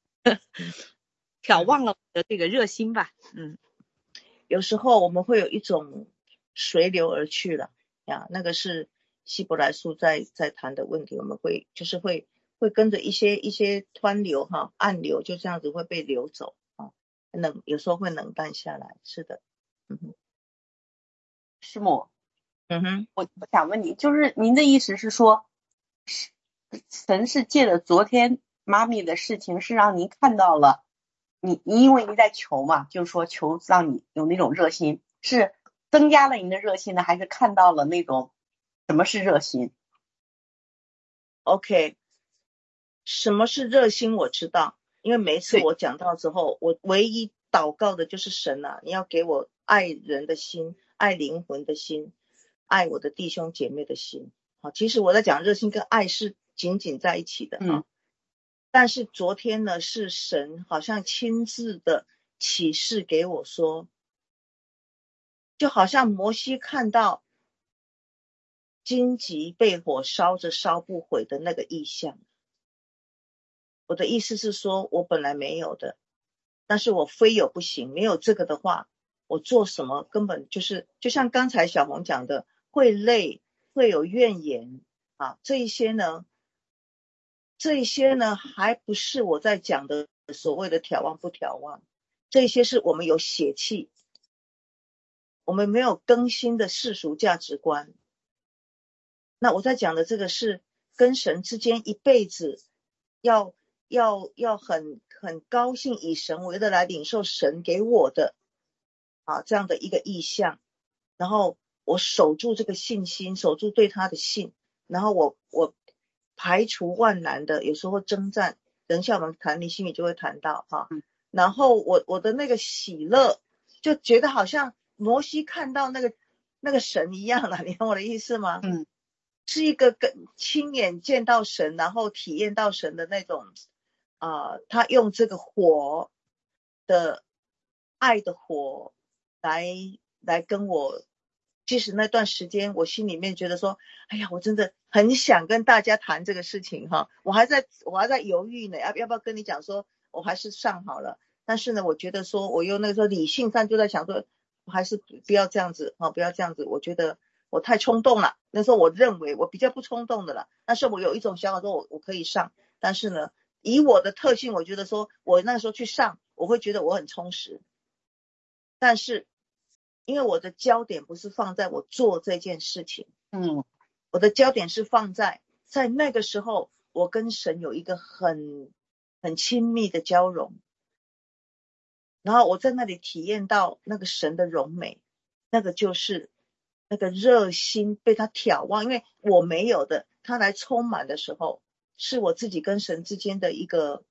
Speaker 3: 眺望了我的这个热心吧。
Speaker 1: 有时候我们会有一种随流而去了那个是希伯来书在谈的问题，我们会跟着一些湍流暗流，就这样子会被流走有时候会冷淡下来，是的。
Speaker 2: 师母，我想问你，就是您的意思是说，神是借着昨天妈咪的事情，是让您看到了你因为你在求嘛，就是说求让你有那种热心，是增加了您的热心呢，还是看到了那种什么是热心
Speaker 1: ？OK， 什么是热心我知道，因为每一次我讲到之后，我唯一祷告的就是神你要给我爱人的心，爱灵魂的心，爱我的弟兄姐妹的心其实我在讲热心跟爱是紧紧在一起的但是昨天呢，是神好像亲自的启示给我说，就好像摩西看到荆棘被火烧着烧不毁的那个意象。我的意思是说，我本来没有的，但是我非有不行，没有这个的话，我做什么根本就是就像刚才小红讲的，会累，会有怨言啊，这一些呢还不是我在讲的所谓的眺望不眺望，这些是我们有血气，我们没有更新的世俗价值观。那我在讲的这个是跟神之间一辈子要很高兴以神为的来领受神给我的这样的一个意向，然后我守住这个信心，守住对他的信，然后我排除万难的，有时候征战，等一下我们谈灵性语就会谈到然后我的那个喜乐就觉得好像摩西看到那个神一样了，你懂我的意思吗？是一个亲眼见到神，然后体验到神的那种他用这个火的爱的火来跟我，即使那段时间我心里面觉得说，哎呀，我真的很想跟大家谈这个事情我还在犹豫呢，要不要跟你讲说我还是上好了，但是呢我觉得说我又那个时候理性上就在想说我还是不要这样子不要这样子，我觉得我太冲动了，那时候我认为我比较不冲动的了，但是我有一种想法说我可以上，但是呢以我的特性，我觉得说我那时候去上我会觉得我很充实，但是因为我的焦点不是放在我做这件事情我的焦点是放在那个时候我跟神有一个很亲密的交融，然后我在那里体验到那个神的荣美，那个就是那个热心被他眺望，因为我没有的他来充满的时候，是我自己跟神之间的一个，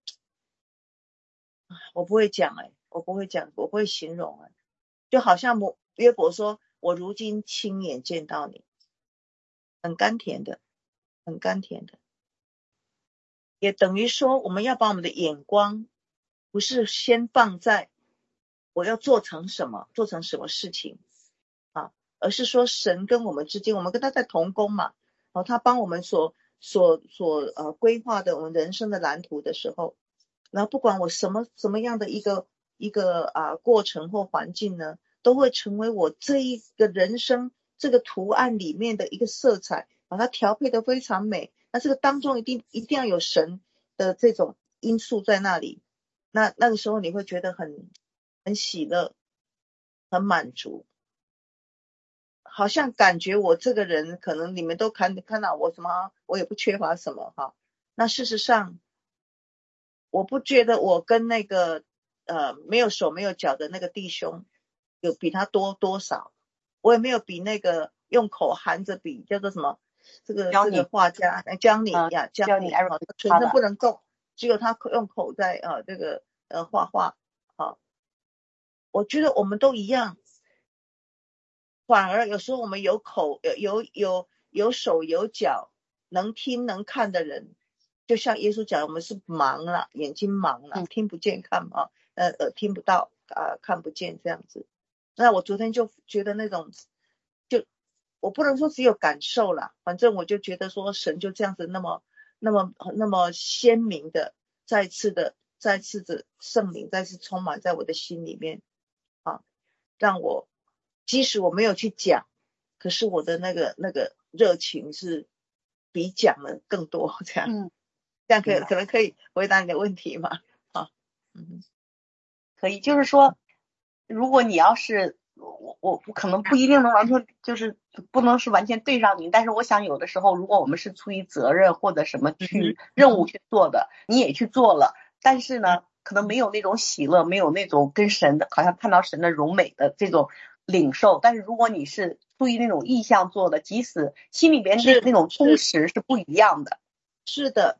Speaker 1: 我不会讲我不会形容就好像约伯说我如今亲眼见到你，很甘甜的，很甘甜的，也等于说我们要把我们的眼光不是先放在我要做成什么事情而是说神跟我们之间，我们跟他在同工嘛他帮我们所规划的我们人生的蓝图的时候，然后不管我什么样的一个过程或环境呢，都会成为我这一个人生这个图案里面的一个色彩，把它调配得非常美，那这个当中一定要有神的这种因素在那里，那个时候你会觉得很喜乐，很满足，好像感觉我这个人可能你们都看到我什么，我也不缺乏什么那事实上我不觉得我跟那个没有手没有脚的那个弟兄有比他多少，我也没有比那个用口含着笔叫做什么这个画家江你纯正不能够，只有他用口在这个画画我觉得我们都一样，反而有时候我们有口有手有脚能听能看的人，就像耶稣讲我们是盲了，眼睛盲了，听不见看听不到看不见这样子。那我昨天就觉得那种就我不能说只有感受啦，反正我就觉得说神就这样子那么鲜明的再次的圣灵再次充满在我的心里面让我即使我没有去讲，可是我的那个热情是比讲的更多这样这样可能可以回答你的问题吗？
Speaker 2: 可以，就是说如果你要是我可能不一定能完全就是不能是完全对上你，但是我想有的时候如果我们是出于责任或者什么去任务去做的，你也去做了，但是呢可能没有那种喜乐，没有那种跟神的好像看到神的荣美的这种领受，但是如果你是出于那种意向做的，即使心里边那种充实是不一样的。
Speaker 1: 是的，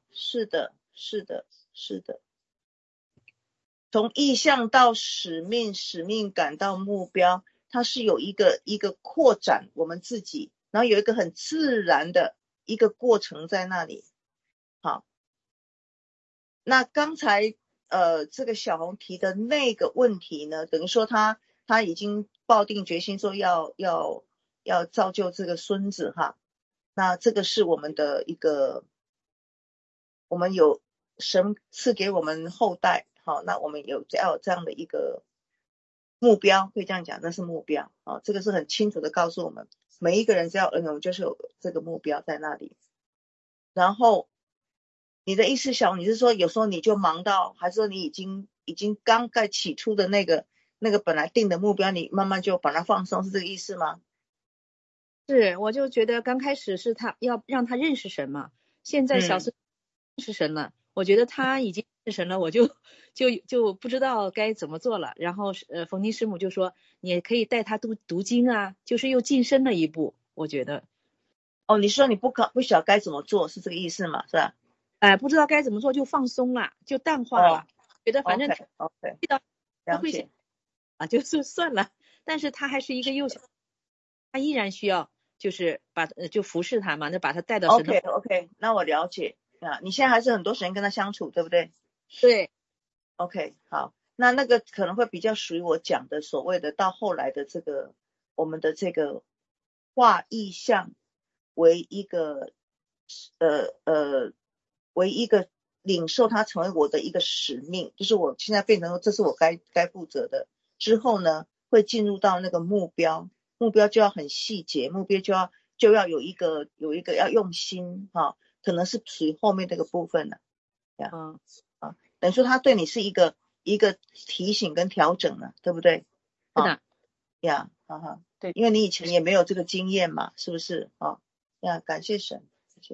Speaker 1: 从意向到使命感到目标，它是有一个扩展我们自己，然后有一个很自然的一个过程在那里。好，那刚才这个小红提的那个问题呢，等于说他已经抱定决心说要造就这个孙子那这个是我们的一个，我们有神赐给我们后代，好，那我们要有这样的一个目标，可以这样讲，那是目标啊，这个是很清楚的告诉我们，每一个人只要恩，我们就是有这个目标在那里。然后你的意思小，你是说有时候你就忙到，还是说你已经刚在起初的那个本来定的目标，你慢慢就把它放松，是这个意思吗？
Speaker 3: 是，我就觉得刚开始是他要让他认识神嘛，现在小孙认识神了，我觉得他已经认识神了，我就不知道该怎么做了。然后冯妮师母就说，你也可以带他读经啊，就是又晋升了一步，我觉得。
Speaker 1: 哦，你说你不晓得该怎么做，是这个意思吗？是吧？
Speaker 3: 不知道该怎么做就放松了，就淡化了，觉得反正遇到不会想啊，就是算了。但是他还是一个幼小，他依然需要就是就服侍他嘛，那把他带到神的。
Speaker 1: OK， 那我了解啊。你现在还是很多时间跟他相处，对不对？
Speaker 3: 对。
Speaker 1: OK， 好，那个可能会比较属于我讲的所谓的到后来的这个我们的这个化意象为一个为一个领受它成为我的一个使命，就是我现在变成这是我该负责的。之后呢，会进入到那个目标就要很细节，目标就要有一个要用心哈，可能是属于后面这个部分了。等于说他对你是一个提醒跟调整了，对不对？
Speaker 3: 是的。
Speaker 1: 呀，对，因为你以前也没有这个经验嘛，是不是？呀，感谢神。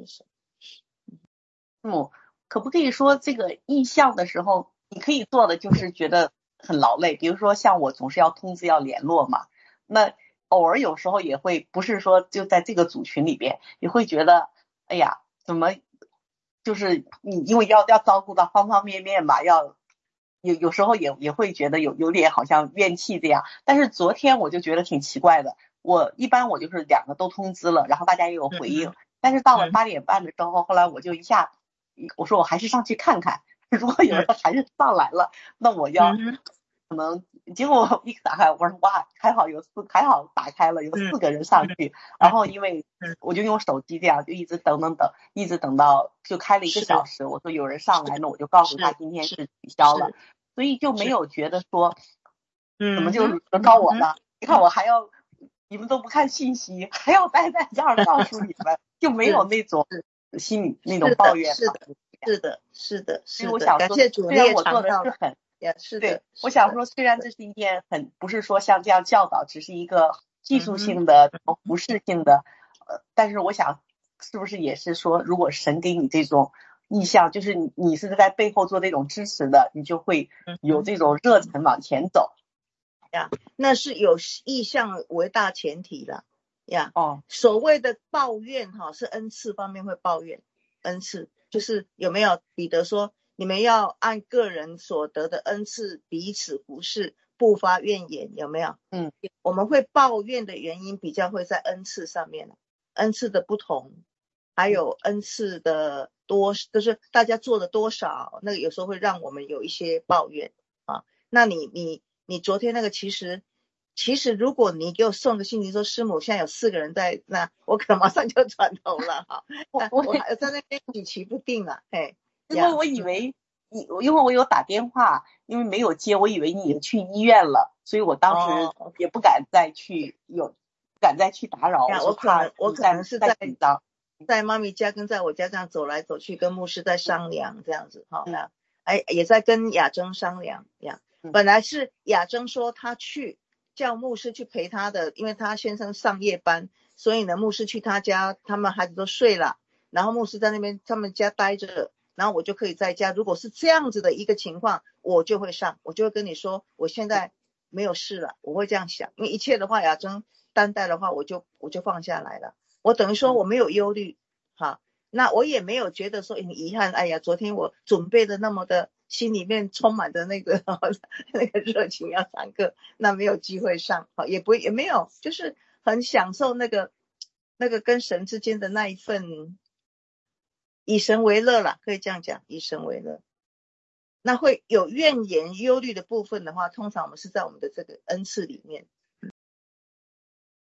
Speaker 2: 可不可以说这个意向的时候，你可以做的就是觉得很劳累，比如说像我总是要通知要联络嘛，那偶尔有时候也会不是说就在这个组群里边，也会觉得哎呀怎么就是你因为要照顾到方方面面嘛，要有时候也会觉得有点好像怨气这样。但是昨天我就觉得挺奇怪的，一般我就是2个都通知了，然后大家也有回应，但是到了8点半的时候，后来我就我说我还是上去看看，如果有人还是上来了，那我要可能，结果我一打开，我说哇，还好打开了，有4个人上去，然后因为我就用手机这样就一直等，一直等到就开了1个小时，我说有人上来，那我就告诉他今天是取消了，所以就没有觉得说怎么就轮到我了，你看我还要你们都不看信息，还要待在这儿告诉你们，就没有那种心里那种抱怨。
Speaker 1: 是的。
Speaker 2: 所以我想说，虽然我做的是很对，我想说虽然这是一件不是说像这样教导只是一个技术性的服饰性的但是我想是不是也是说，如果神给你这种意向，就是你是在背后做这种支持的，你就会有这种热忱往前走
Speaker 1: 呀，那是有意向为大前提了呀。所谓的抱怨是恩赐方面会抱怨，恩赐就是有没有彼得说你们要按个人所得的恩赐彼此服侍，不发怨言，有没有？我们会抱怨的原因比较会在恩赐上面，恩赐的不同，还有恩赐的就是大家做的多少，那个有时候会让我们有一些抱怨啊。那你昨天那个其实如果你给我送个信息说师母现在有4个人在那，我可能马上就转头了哈。我还在那边举棋不定了。
Speaker 2: 因为我以为因为我有打电话，因为没有接，我以为你已经去医院了，所以我当时也不敢再去打扰。
Speaker 1: 我可能是在妈咪家跟在我家这样走来走去，跟牧师在商量这样子也在跟雅珍商量呀。本来是雅珍说她去叫牧师去陪她的，因为她先生上夜班，所以呢牧师去她家，他们孩子都睡了，然后牧师在那边他们家待着，然后我就可以在家。如果是这样子的一个情况，我就会上，我就会跟你说我现在没有事了，我会这样想。因为一切的话雅珍担待的话我就放下来了，我等于说我没有忧虑那我也没有觉得说很遗憾，哎呀昨天我准备的那么的心里面充满的那个热情要上课，那没有机会上也没有，就是很享受那个跟神之间的那一份以神为乐啦，可以这样讲，以神为乐。那会有怨言忧虑的部分的话，通常我们是在我们的这个恩赐里面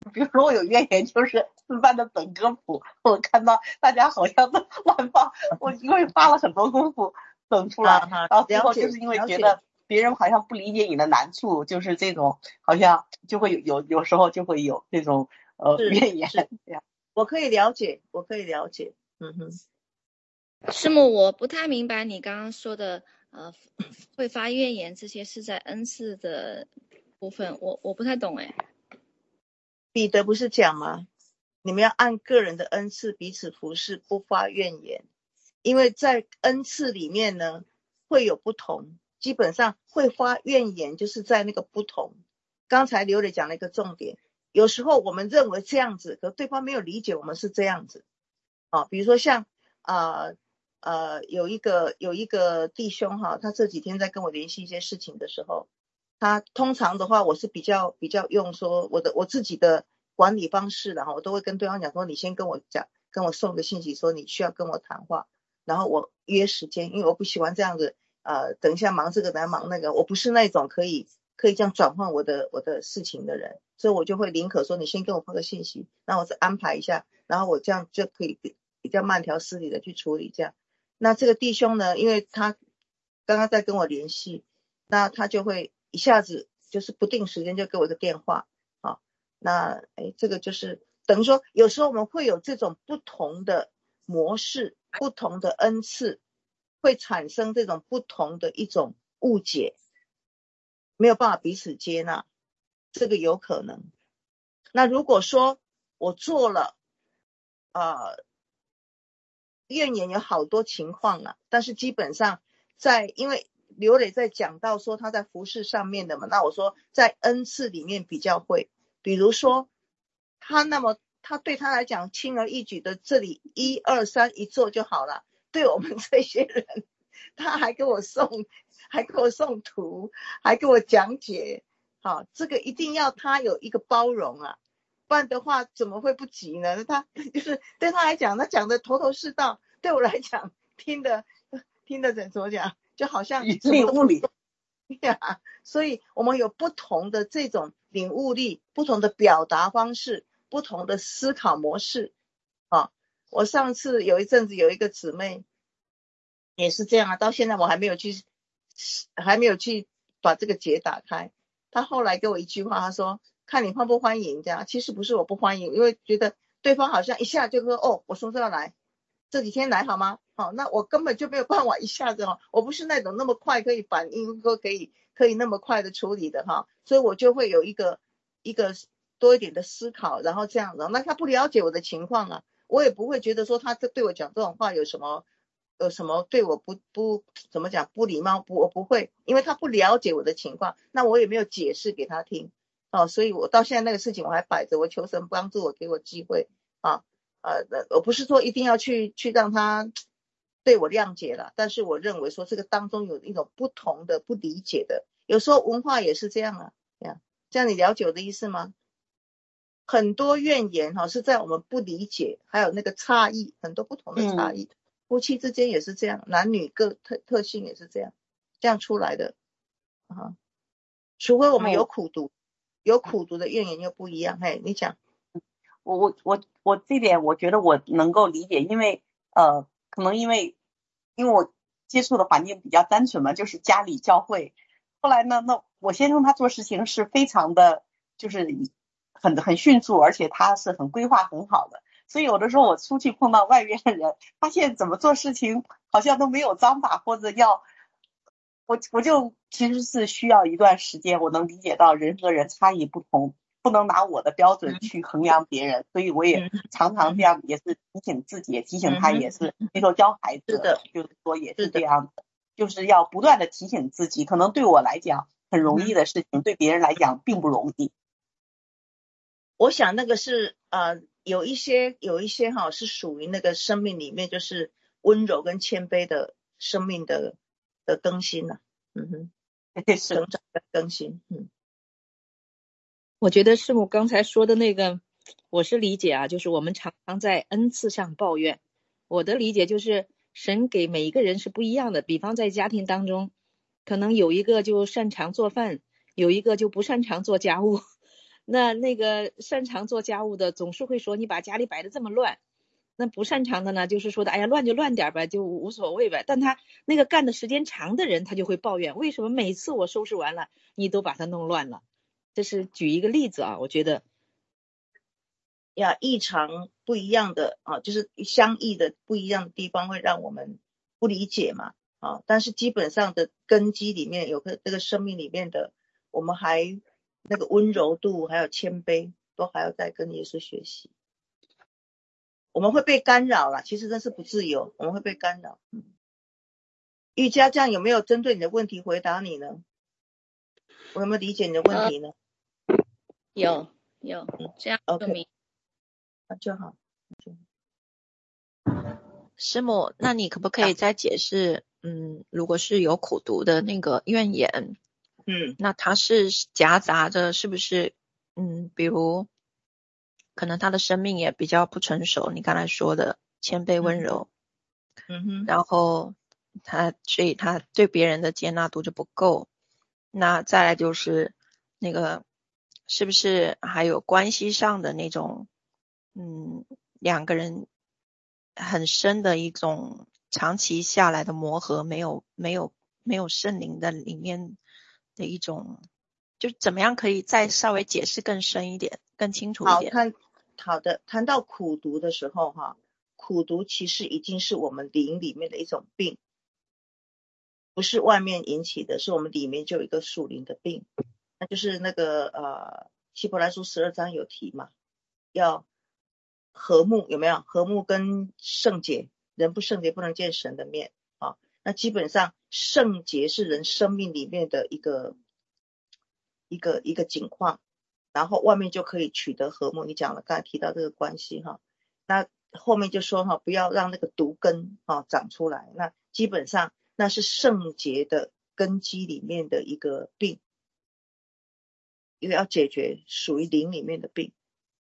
Speaker 2: 比如说我有怨言，就是自办的本科普，我看到大家好像都乱报，我因为花了很多功夫整出来，然后最后就是因为觉得别人好像不理解你的难处，就是这种好像就会有时候就会有这种怨言。
Speaker 1: 我可以了解。
Speaker 4: 师母，我不太明白你刚刚说的会发怨言，这些是在恩赐的部分，我不太懂哎。
Speaker 1: 彼得不是讲吗？你们要按个人的恩赐彼此服侍，不发怨言。因为在恩赐里面呢会有不同，基本上会发怨言就是在那个不同。刚才刘磊讲了一个重点，有时候我们认为这样子，可对方没有理解我们是这样子。比如说像有一个弟兄哈，他这几天在跟我联系一些事情的时候，他通常的话我是比较用说我自己的管理方式，然后我都会跟对方讲说，你先跟我讲，跟我送个信息说你需要跟我谈话，然后我约时间，因为我不喜欢这样子等一下忙这个等一下忙那个，我不是那种可以这样转换我的事情的人，所以我就会宁可说你先跟我发个信息，然后我再安排一下，然后我这样就可以比较慢条斯理的去处理这样。那这个弟兄呢，因为他刚刚在跟我联系，那他就会一下子就是不定时间就给我一个电话，那这个就是等于说有时候我们会有这种不同的模式，不同的恩赐，会产生这种不同的一种误解，没有办法彼此接纳，这个有可能。那如果说我做了怨言有好多情况了，但是基本上因为刘磊在讲到说他在服事上面的嘛，那我说在恩赐里面比较会，比如说他对他来讲轻而易举的这里1、2、3一做就好了，对我们这些人他还给我送图，还给我讲解，好，这个一定要他有一个包容啊，不然的话怎么会不急呢？他就是对他来讲，他讲的头头是道，对我来讲听的怎么讲，就好像
Speaker 2: 云里雾里
Speaker 1: 所以我们有不同的这种领悟力，不同的表达方式，不同的思考模式我上次有一阵子有一个姊妹也是这样啊，到现在我还没有去把这个结打开。她后来给我一句话，她说看你欢不欢迎这样，其实不是我不欢迎，因为觉得对方好像一下就说我什么时候要来，这几天来好吗？好，那我根本就没有办法一下子我不是那种那么快可以反应或可以那么快的处理的所以我就会有一个多一点的思考，然后这样子。那他不了解我的情况啊，我也不会觉得说他对我讲这种话有什么对我不怎么讲不礼貌，我不会，因为他不了解我的情况，那我也没有解释给他听所以我到现在那个事情我还摆着，我求神帮助我，给我机会我不是说一定要去让他对我谅解了，但是我认为说这个当中有一种不同的不理解的，有时候文化也是这样这样你了解我的意思吗？很多怨言是在我们不理解，还有那个差异，很多不同的差异夫妻之间也是这样，男女各特性也是这样出来的除非我们有苦读的怨言又不一样。你讲。
Speaker 2: 我这点我觉得我能够理解，因为可能因为我接触的环境比较单纯嘛，就是家里教会。后来呢，那我先生他做事情是非常的，就是很迅速，而且他是很规划很好的。所以有的时候我出去碰到外边的人，发现怎么做事情好像都没有章法，或者我就其实是需要一段时间，我能理解到人和人差异不同，不能拿我的标准去衡量别人，所以我也常常这样，也是提醒自己，也提醒他，也是那时候教孩子，就是说也是这样的，就是要不断的提醒自己，可能对我来讲很容易的事情，对别人来讲并不容易。
Speaker 1: 我想那个是有一些是属于那个生命里面就是温柔跟谦卑的生命的更新成长的更新。
Speaker 3: 我觉得师母刚才说的那个我是理解就是我们常常在恩赐上抱怨，我的理解就是神给每一个人是不一样的，比方在家庭当中可能有一个就擅长做饭，有一个就不擅长做家务， 那个擅长做家务的总是会说你把家里摆得这么乱，那不擅长的呢就是说的哎呀乱就乱点吧，就无所谓呗。但他那个干的时间长的人他就会抱怨，为什么每次我收拾完了你都把它弄乱了。这是举一个例子啊，我觉得
Speaker 1: 异常不一样的啊，就是相异的不一样的地方会让我们不理解嘛啊，但是基本上的根基里面有个这个生命里面的，我们还那个温柔度还有谦卑都还要再跟耶稣学习。我们会被干扰啦，其实这是不自由，我们会被干扰。瑜伽这样有没有针对你的问题回答你呢？我有没有理解你的问题呢？
Speaker 4: 有这样说明。
Speaker 1: 那就好。
Speaker 5: 师母，那你可不可以再解释如果是有苦读的那个怨言，那它是夹杂着是不是比如可能他的生命也比较不成熟，你刚才说的谦卑温柔，然后所以他对别人的接纳度就不够。那再来就是那个是不是还有关系上的那种两个人很深的一种长期下来的磨合，没有圣灵的里面的一种，就怎么样可以再稍微解释更深一点更清楚一点。
Speaker 1: 好的，谈到苦读的时候苦读其实已经是我们灵里面的一种病，不是外面引起的，是我们里面就有一个属灵的病，那就是那个希伯来书12章有提嘛，要和睦，有没有？和睦跟圣洁，人不圣洁不能见神的面啊。那基本上圣洁是人生命里面的一个景况，然后外面就可以取得和睦。你讲了，刚才提到这个关系那后面就说不要让那个毒根长出来，那基本上那是圣洁的根基里面的一个病，因为要解决属于灵里面的病。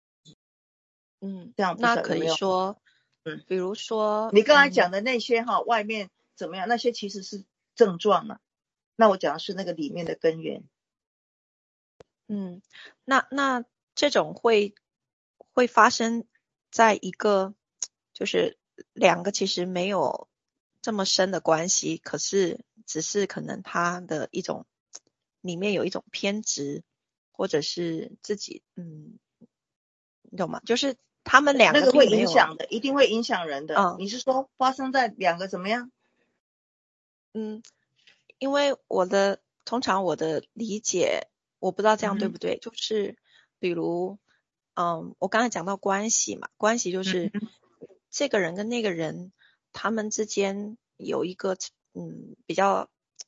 Speaker 1: 这样
Speaker 5: 那可以说比如说
Speaker 1: 你刚才讲的那些外面怎么样，那些其实是症状啊，那我讲的是那个里面的根源。
Speaker 5: 那这种会发生在一个就是两个其实没有这么深的关系，可是只是可能他的一种里面有一种偏执，或者是自己你懂吗？就是他们两个
Speaker 1: 那个会影响的，一定会影响人的。你是说发生在两个怎么样？
Speaker 5: 因为通常我的理解，我不知道这样对不对，就是比如我刚才讲到关系嘛，关系就是这个人跟那个人他们之间有一个比较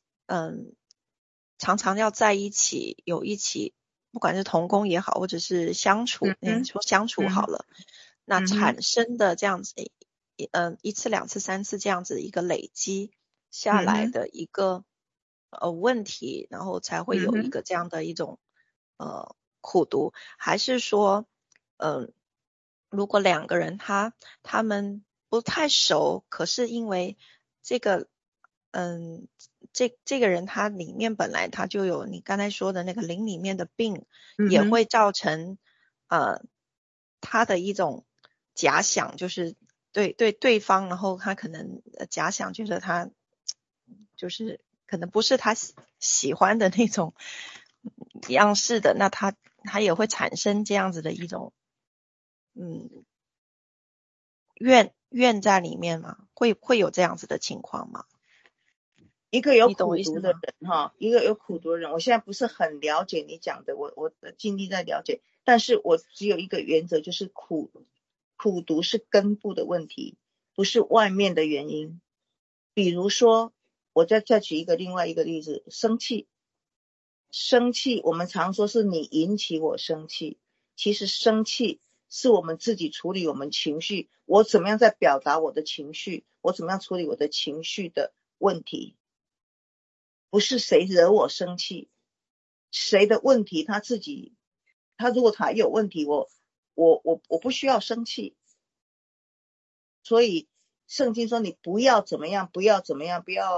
Speaker 5: 常常要在一起，有一起不管是同工也好，或者是相处说相处好了，那产生的这样子一次两次三次这样子一个累积下来的一个问题，然后才会有一个这样的一种苦读。还是说如果两个人他们不太熟，可是因为这个这个人他里面本来他就有你刚才说的那个灵里面的病，也会造成他的一种假想，就是对方，然后他可能假想觉得他就是可能不是他喜欢的那种样式的，那他也会产生这样子的一种怨在里面吗？会有这样子的情况吗？
Speaker 1: 一个有苦读的人一个有苦读的人，我现在不是很了解你讲的，我尽力在了解，但是我只有一个原则，就是苦读是根部的问题，不是外面的原因。比如说我再举另外一个例子，生气，我们常说是你引起我生气，其实生气是我们自己处理我们情绪，我怎么样在表达我的情绪，我怎么样处理我的情绪的问题，不是谁惹我生气，谁的问题他自己，他如果他有问题，我不需要生气。所以圣经说你不要怎么样，不要怎么样，不要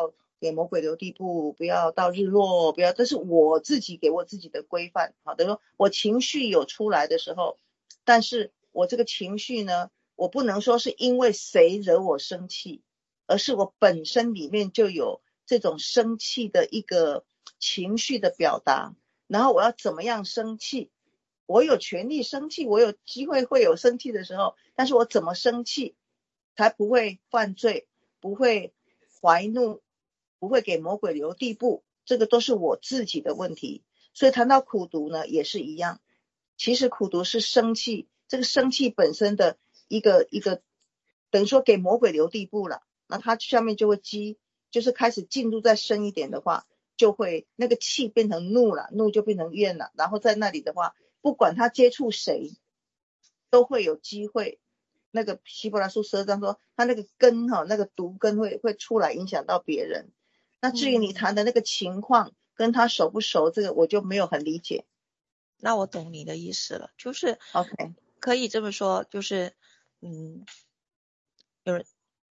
Speaker 1: 给魔鬼留地步，不要到日落，不要，这是我自己给我自己的规范。好，等于说我情绪有出来的时候，但是我这个情绪呢，我不能说是因为谁惹我生气，而是我本身里面就有这种生气的一个情绪的表达，然后我要怎么样生气，我有权利生气，我有机会会有生气的时候，但是我怎么生气才不会犯罪，不会怀怒，不会给魔鬼留地步，这个都是我自己的问题。所以谈到苦毒呢也是一样，其实苦毒是生气，这个生气本身的一个等于说给魔鬼留地步了，那它下面就会就是开始进入再深一点的话，就会那个气变成怒了，怒就变成怨了，然后在那里的话，不管他接触谁都会有机会。那个希伯来书12章说他那个根那个毒根会出来影响到别人。那至于你谈的那个情况跟他熟不熟，这个我就没有很理解。
Speaker 5: 那我懂你的意思了，就是
Speaker 1: OK
Speaker 5: 可以这么说，就是有人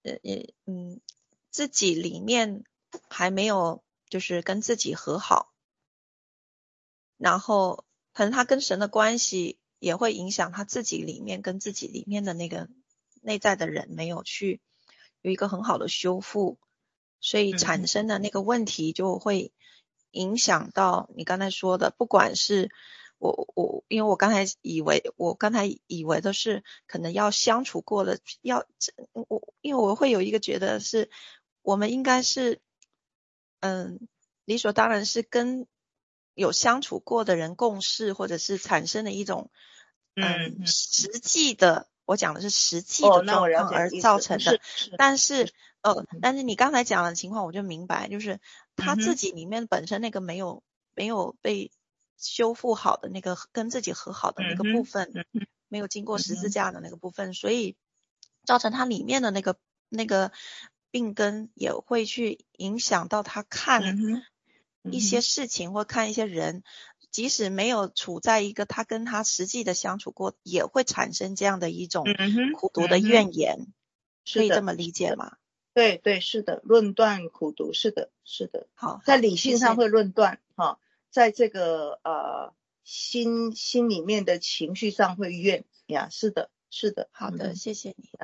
Speaker 5: 自己里面还没有就是跟自己和好，然后可能他跟神的关系也会影响他自己里面跟自己里面的那个内在的人没有去有一个很好的修复，所以产生的那个问题就会影响到你刚才说的，不管是因为我刚才以为的是可能要相处过的，因为我会有一个觉得是我们应该是理所当然是跟有相处过的人共事，或者是产生的一种实际的，我讲的是实际的状况而造成的。但是你刚才讲的情况我就明白，就是他自己里面本身那个没有被修复好的那个跟自己和好的那个部分，没有经过十字架的那个部分，所以造成他里面的那个病根也会去影响到他看一些事情或看一些人，即使没有处在一个他跟他实际的相处过，也会产生这样的一种苦毒的怨言，可以这么理解吗？
Speaker 1: 对对，是的，论断苦毒，是的。
Speaker 5: 好，
Speaker 1: 在理性上会论断在这个心里面的情绪上会怨呀，是的。
Speaker 5: 好的，谢谢你。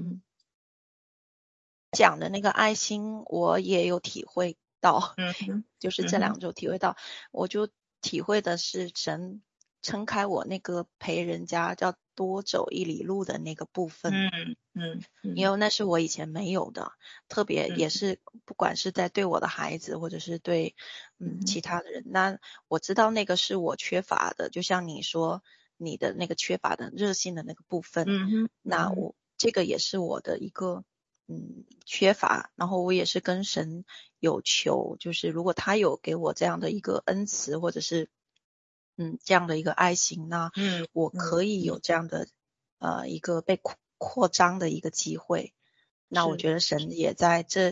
Speaker 5: 讲的那个爱心我也有体会到，就是这2周体会到，我就体会的是神撑开我那个陪人家叫多走1里路的那个部分，因为那是我以前没有的，特别也是不管是在对我的孩子或者是对其他的人，那我知道那个是我缺乏的，就像你说你的那个缺乏的热心的那个部分，那我这个也是我的一个缺乏，然后我也是跟神有求，就是如果他有给我这样的一个恩慈或者是这样的一个爱心，那我可以有这样的一个被扩张的一个机会。那我觉得神也在这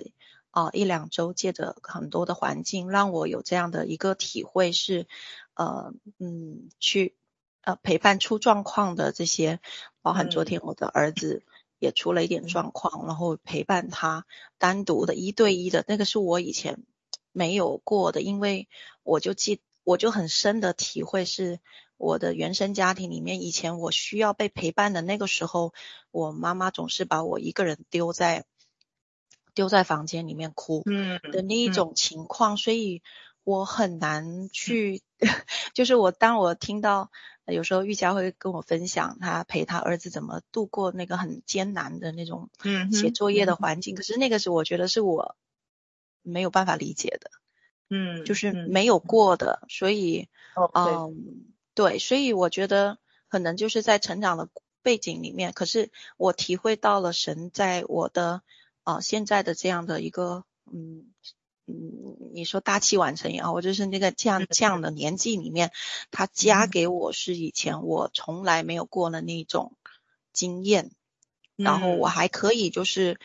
Speaker 5: 1-2周借着很多的环境让我有这样的一个体会，是去陪伴出状况的这些，包含昨天我的儿子也出了一点状况，然后陪伴他单独的1对1的，那个是我以前没有过的，因为我就很深的体会是我的原生家庭里面，以前我需要被陪伴的那个时候，我妈妈总是把我一个人丢在房间里面哭的那一种情况，所以我很难去就是当我听到有时候玉佳会跟我分享他陪他儿子怎么度过那个很艰难的那种写作业的环境，可是那个是我觉得是我没有办法理解的，就是没有过的，所以对，所以我觉得可能就是在成长的背景里面，可是我体会到了神在我的现在的这样的一个你说大器晚成也好，或者是那个这样的年纪里面，他加给我是以前我从来没有过的那种经验，然后我还可以就是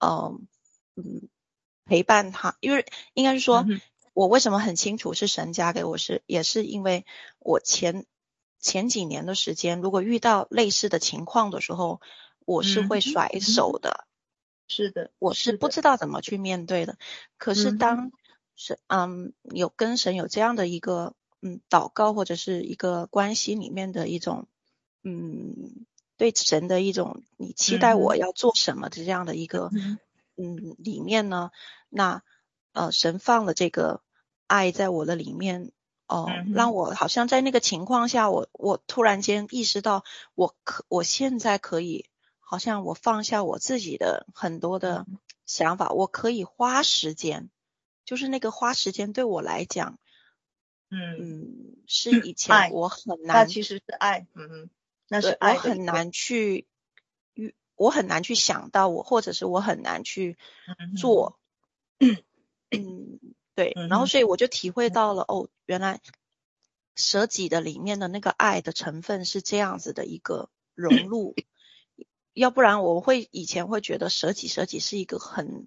Speaker 5: 陪伴他，因为应该是说我为什么很清楚是神加给我，也是因为我前几年的时间，如果遇到类似的情况的时候，我是会甩手的，
Speaker 1: 是的，
Speaker 5: 我是不知道怎么去面对的。可是当有跟神有这样的一个祷告或者是一个关系里面的一种对神的一种你期待我要做什么的这样的一个里面呢，那神放了这个爱在我的里面，让我好像在那个情况下，我突然间意识到我现在可以，好像我放下我自己的很多的想法，我可以花时间，就是那个花时间对我来讲，是以前我很难，
Speaker 1: 那其实是爱，那是爱的，
Speaker 5: 我很难去想到或者是我很难去做，对，然后所以我就体会到了，原来舍己的里面的那个爱的成分是这样子的一个融入，要不然我以前会觉得舍己是一个很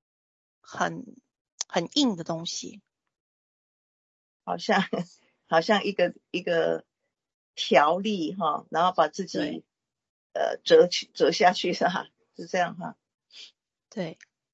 Speaker 5: 硬的东西，
Speaker 1: 好像一个条例哈，然后把自己折下去是吧？是这样哈。
Speaker 5: 对，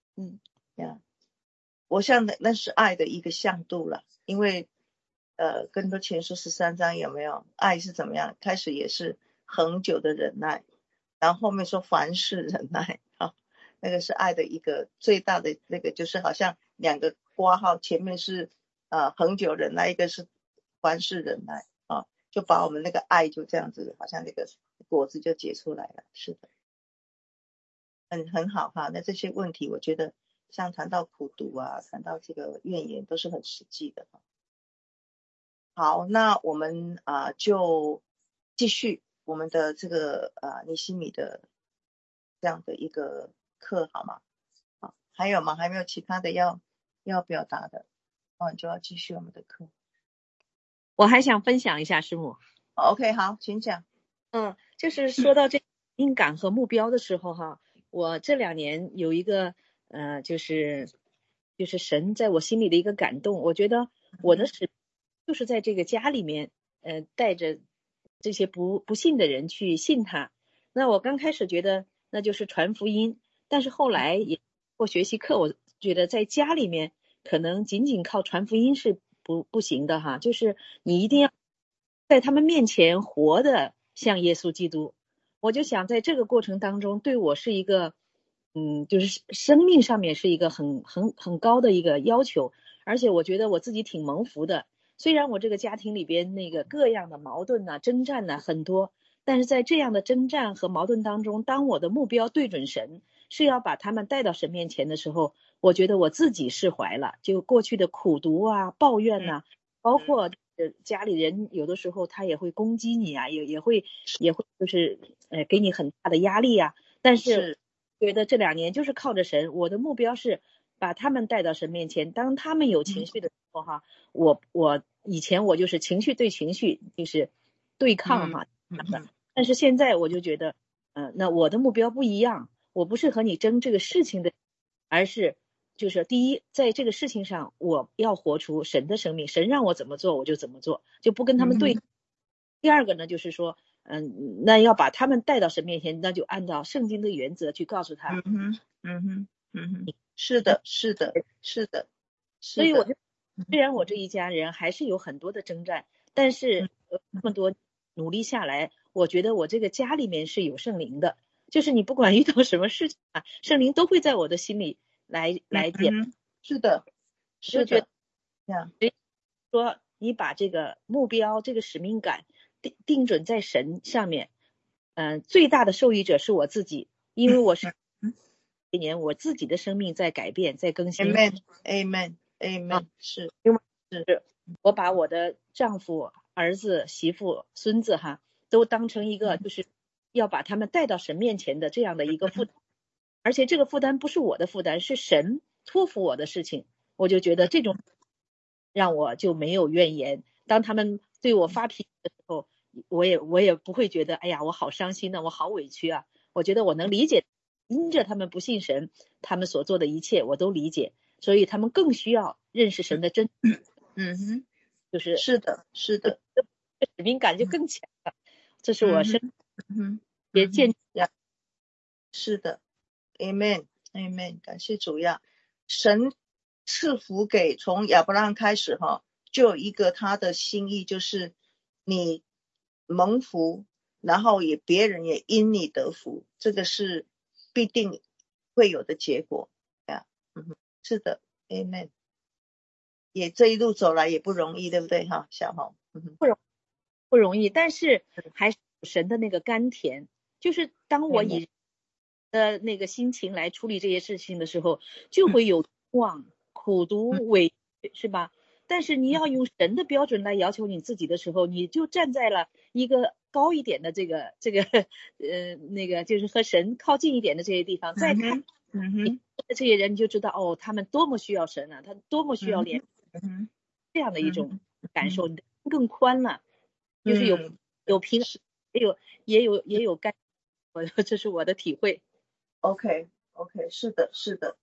Speaker 1: 我想那是爱的一个向度了，因为哥林多前书13章有没有爱是怎么样？开始也是恒久的忍耐，然后后面说凡事忍耐啊，那个是爱的一个最大的那个，就是好像两个括号，前面是恒久忍耐，一个是凡事忍耐啊，就把我们那个爱就这样子，好像那个果子就结出来了。是的，很好哈。那这些问题我觉得像谈到苦毒啊，谈到这个怨言都是很实际的。好，那我们就继续我们的这个尼西米的这样的一个课好吗？好，还有吗？还没有其他的要表达的？就要继续我们的课。
Speaker 3: 我还想分享一下师母。
Speaker 1: OK， 好，请讲。
Speaker 3: 就是说到这因感和目标的时候哈，我这2年有一个就是神在我心里的一个感动，我觉得我的使就是在这个家里面带着这些不信的人去信他。那我刚开始觉得那就是传福音，但是后来也过学习课，我觉得在家里面可能仅仅靠传福音是不行的哈，就是你一定要在他们面前活的像耶稣基督。我就想在这个过程当中对我是一个就是生命上面是一个很高的一个要求，而且我觉得我自己挺蒙福的。虽然我这个家庭里边那个各样的矛盾征战很多，但是在这样的征战和矛盾当中，当我的目标对准神，是要把他们带到神面前的时候，我觉得我自己释怀了，就过去的苦毒啊、抱怨包括家里人有的时候他也会攻击你啊，也会就是给你很大的压力啊。但是觉得这2年就是靠着神，我的目标是把他们带到神面前。当他们有情绪的时候哈，我以前我就是情绪对情绪就是对抗哈，但是现在我就觉得那我的目标不一样，我不是和你争这个事情的，而是就是第一，在这个事情上我要活出神的生命，神让我怎么做我就怎么做，就不跟他们对。第二个呢就是说那要把他们带到神面前，那就按照圣经的原则去告诉他。
Speaker 1: 是的。
Speaker 3: 所以我就虽然我这一家人还是有很多的征战，但是这么多努力下来，我觉得我这个家里面是有圣灵的，就是你不管遇到什么事情圣灵都会在我的心里来点。
Speaker 1: 是的，
Speaker 3: 就觉得说你把这个目标这个使命感定准在神上面，最大的受益者是我自己，因为我是今年我自己的生命在改变在更新。
Speaker 1: Amen 是
Speaker 3: 我把我的丈夫儿子媳妇孙子都当成一个就是要把他们带到神面前的这样的一个负担，而且这个负担不是我的负担，是神托付我的事情。我就觉得这种让我就没有怨言，当他们对我发脾气的时候，我也不会觉得哎呀我好伤心我好委屈啊。我觉得我能理解，因着他们不信神，他们所做的一切我都理解，所以他们更需要认识神的真。就是
Speaker 1: 是的使
Speaker 3: 命感就更强了。这是我也见
Speaker 1: 是的 Amen Amen， 感谢主呀。神赐福给从亚伯拉罕开始就有一个他的心意，就是你蒙福，然后别人也因你得福，这个是必定会有的结果呀。是的 Amen。 也这一路走来也不容易，对不对小红？
Speaker 3: 不容易，但是还是神的那个甘甜，就是当我以那个心情来处理这些事情的时候，就会有望苦读委屈，是吧？但是你要用神的标准来要求你自己的时候，你就站在了一个高一点的这个那个就是和神靠近一点的这些地方，再看这些人，你就知道他们多么需要神啊，他多么需要怜悯，这样的一种感受，你更宽了，就是有平时也有甘，这是我的体会。
Speaker 1: OK， 是的，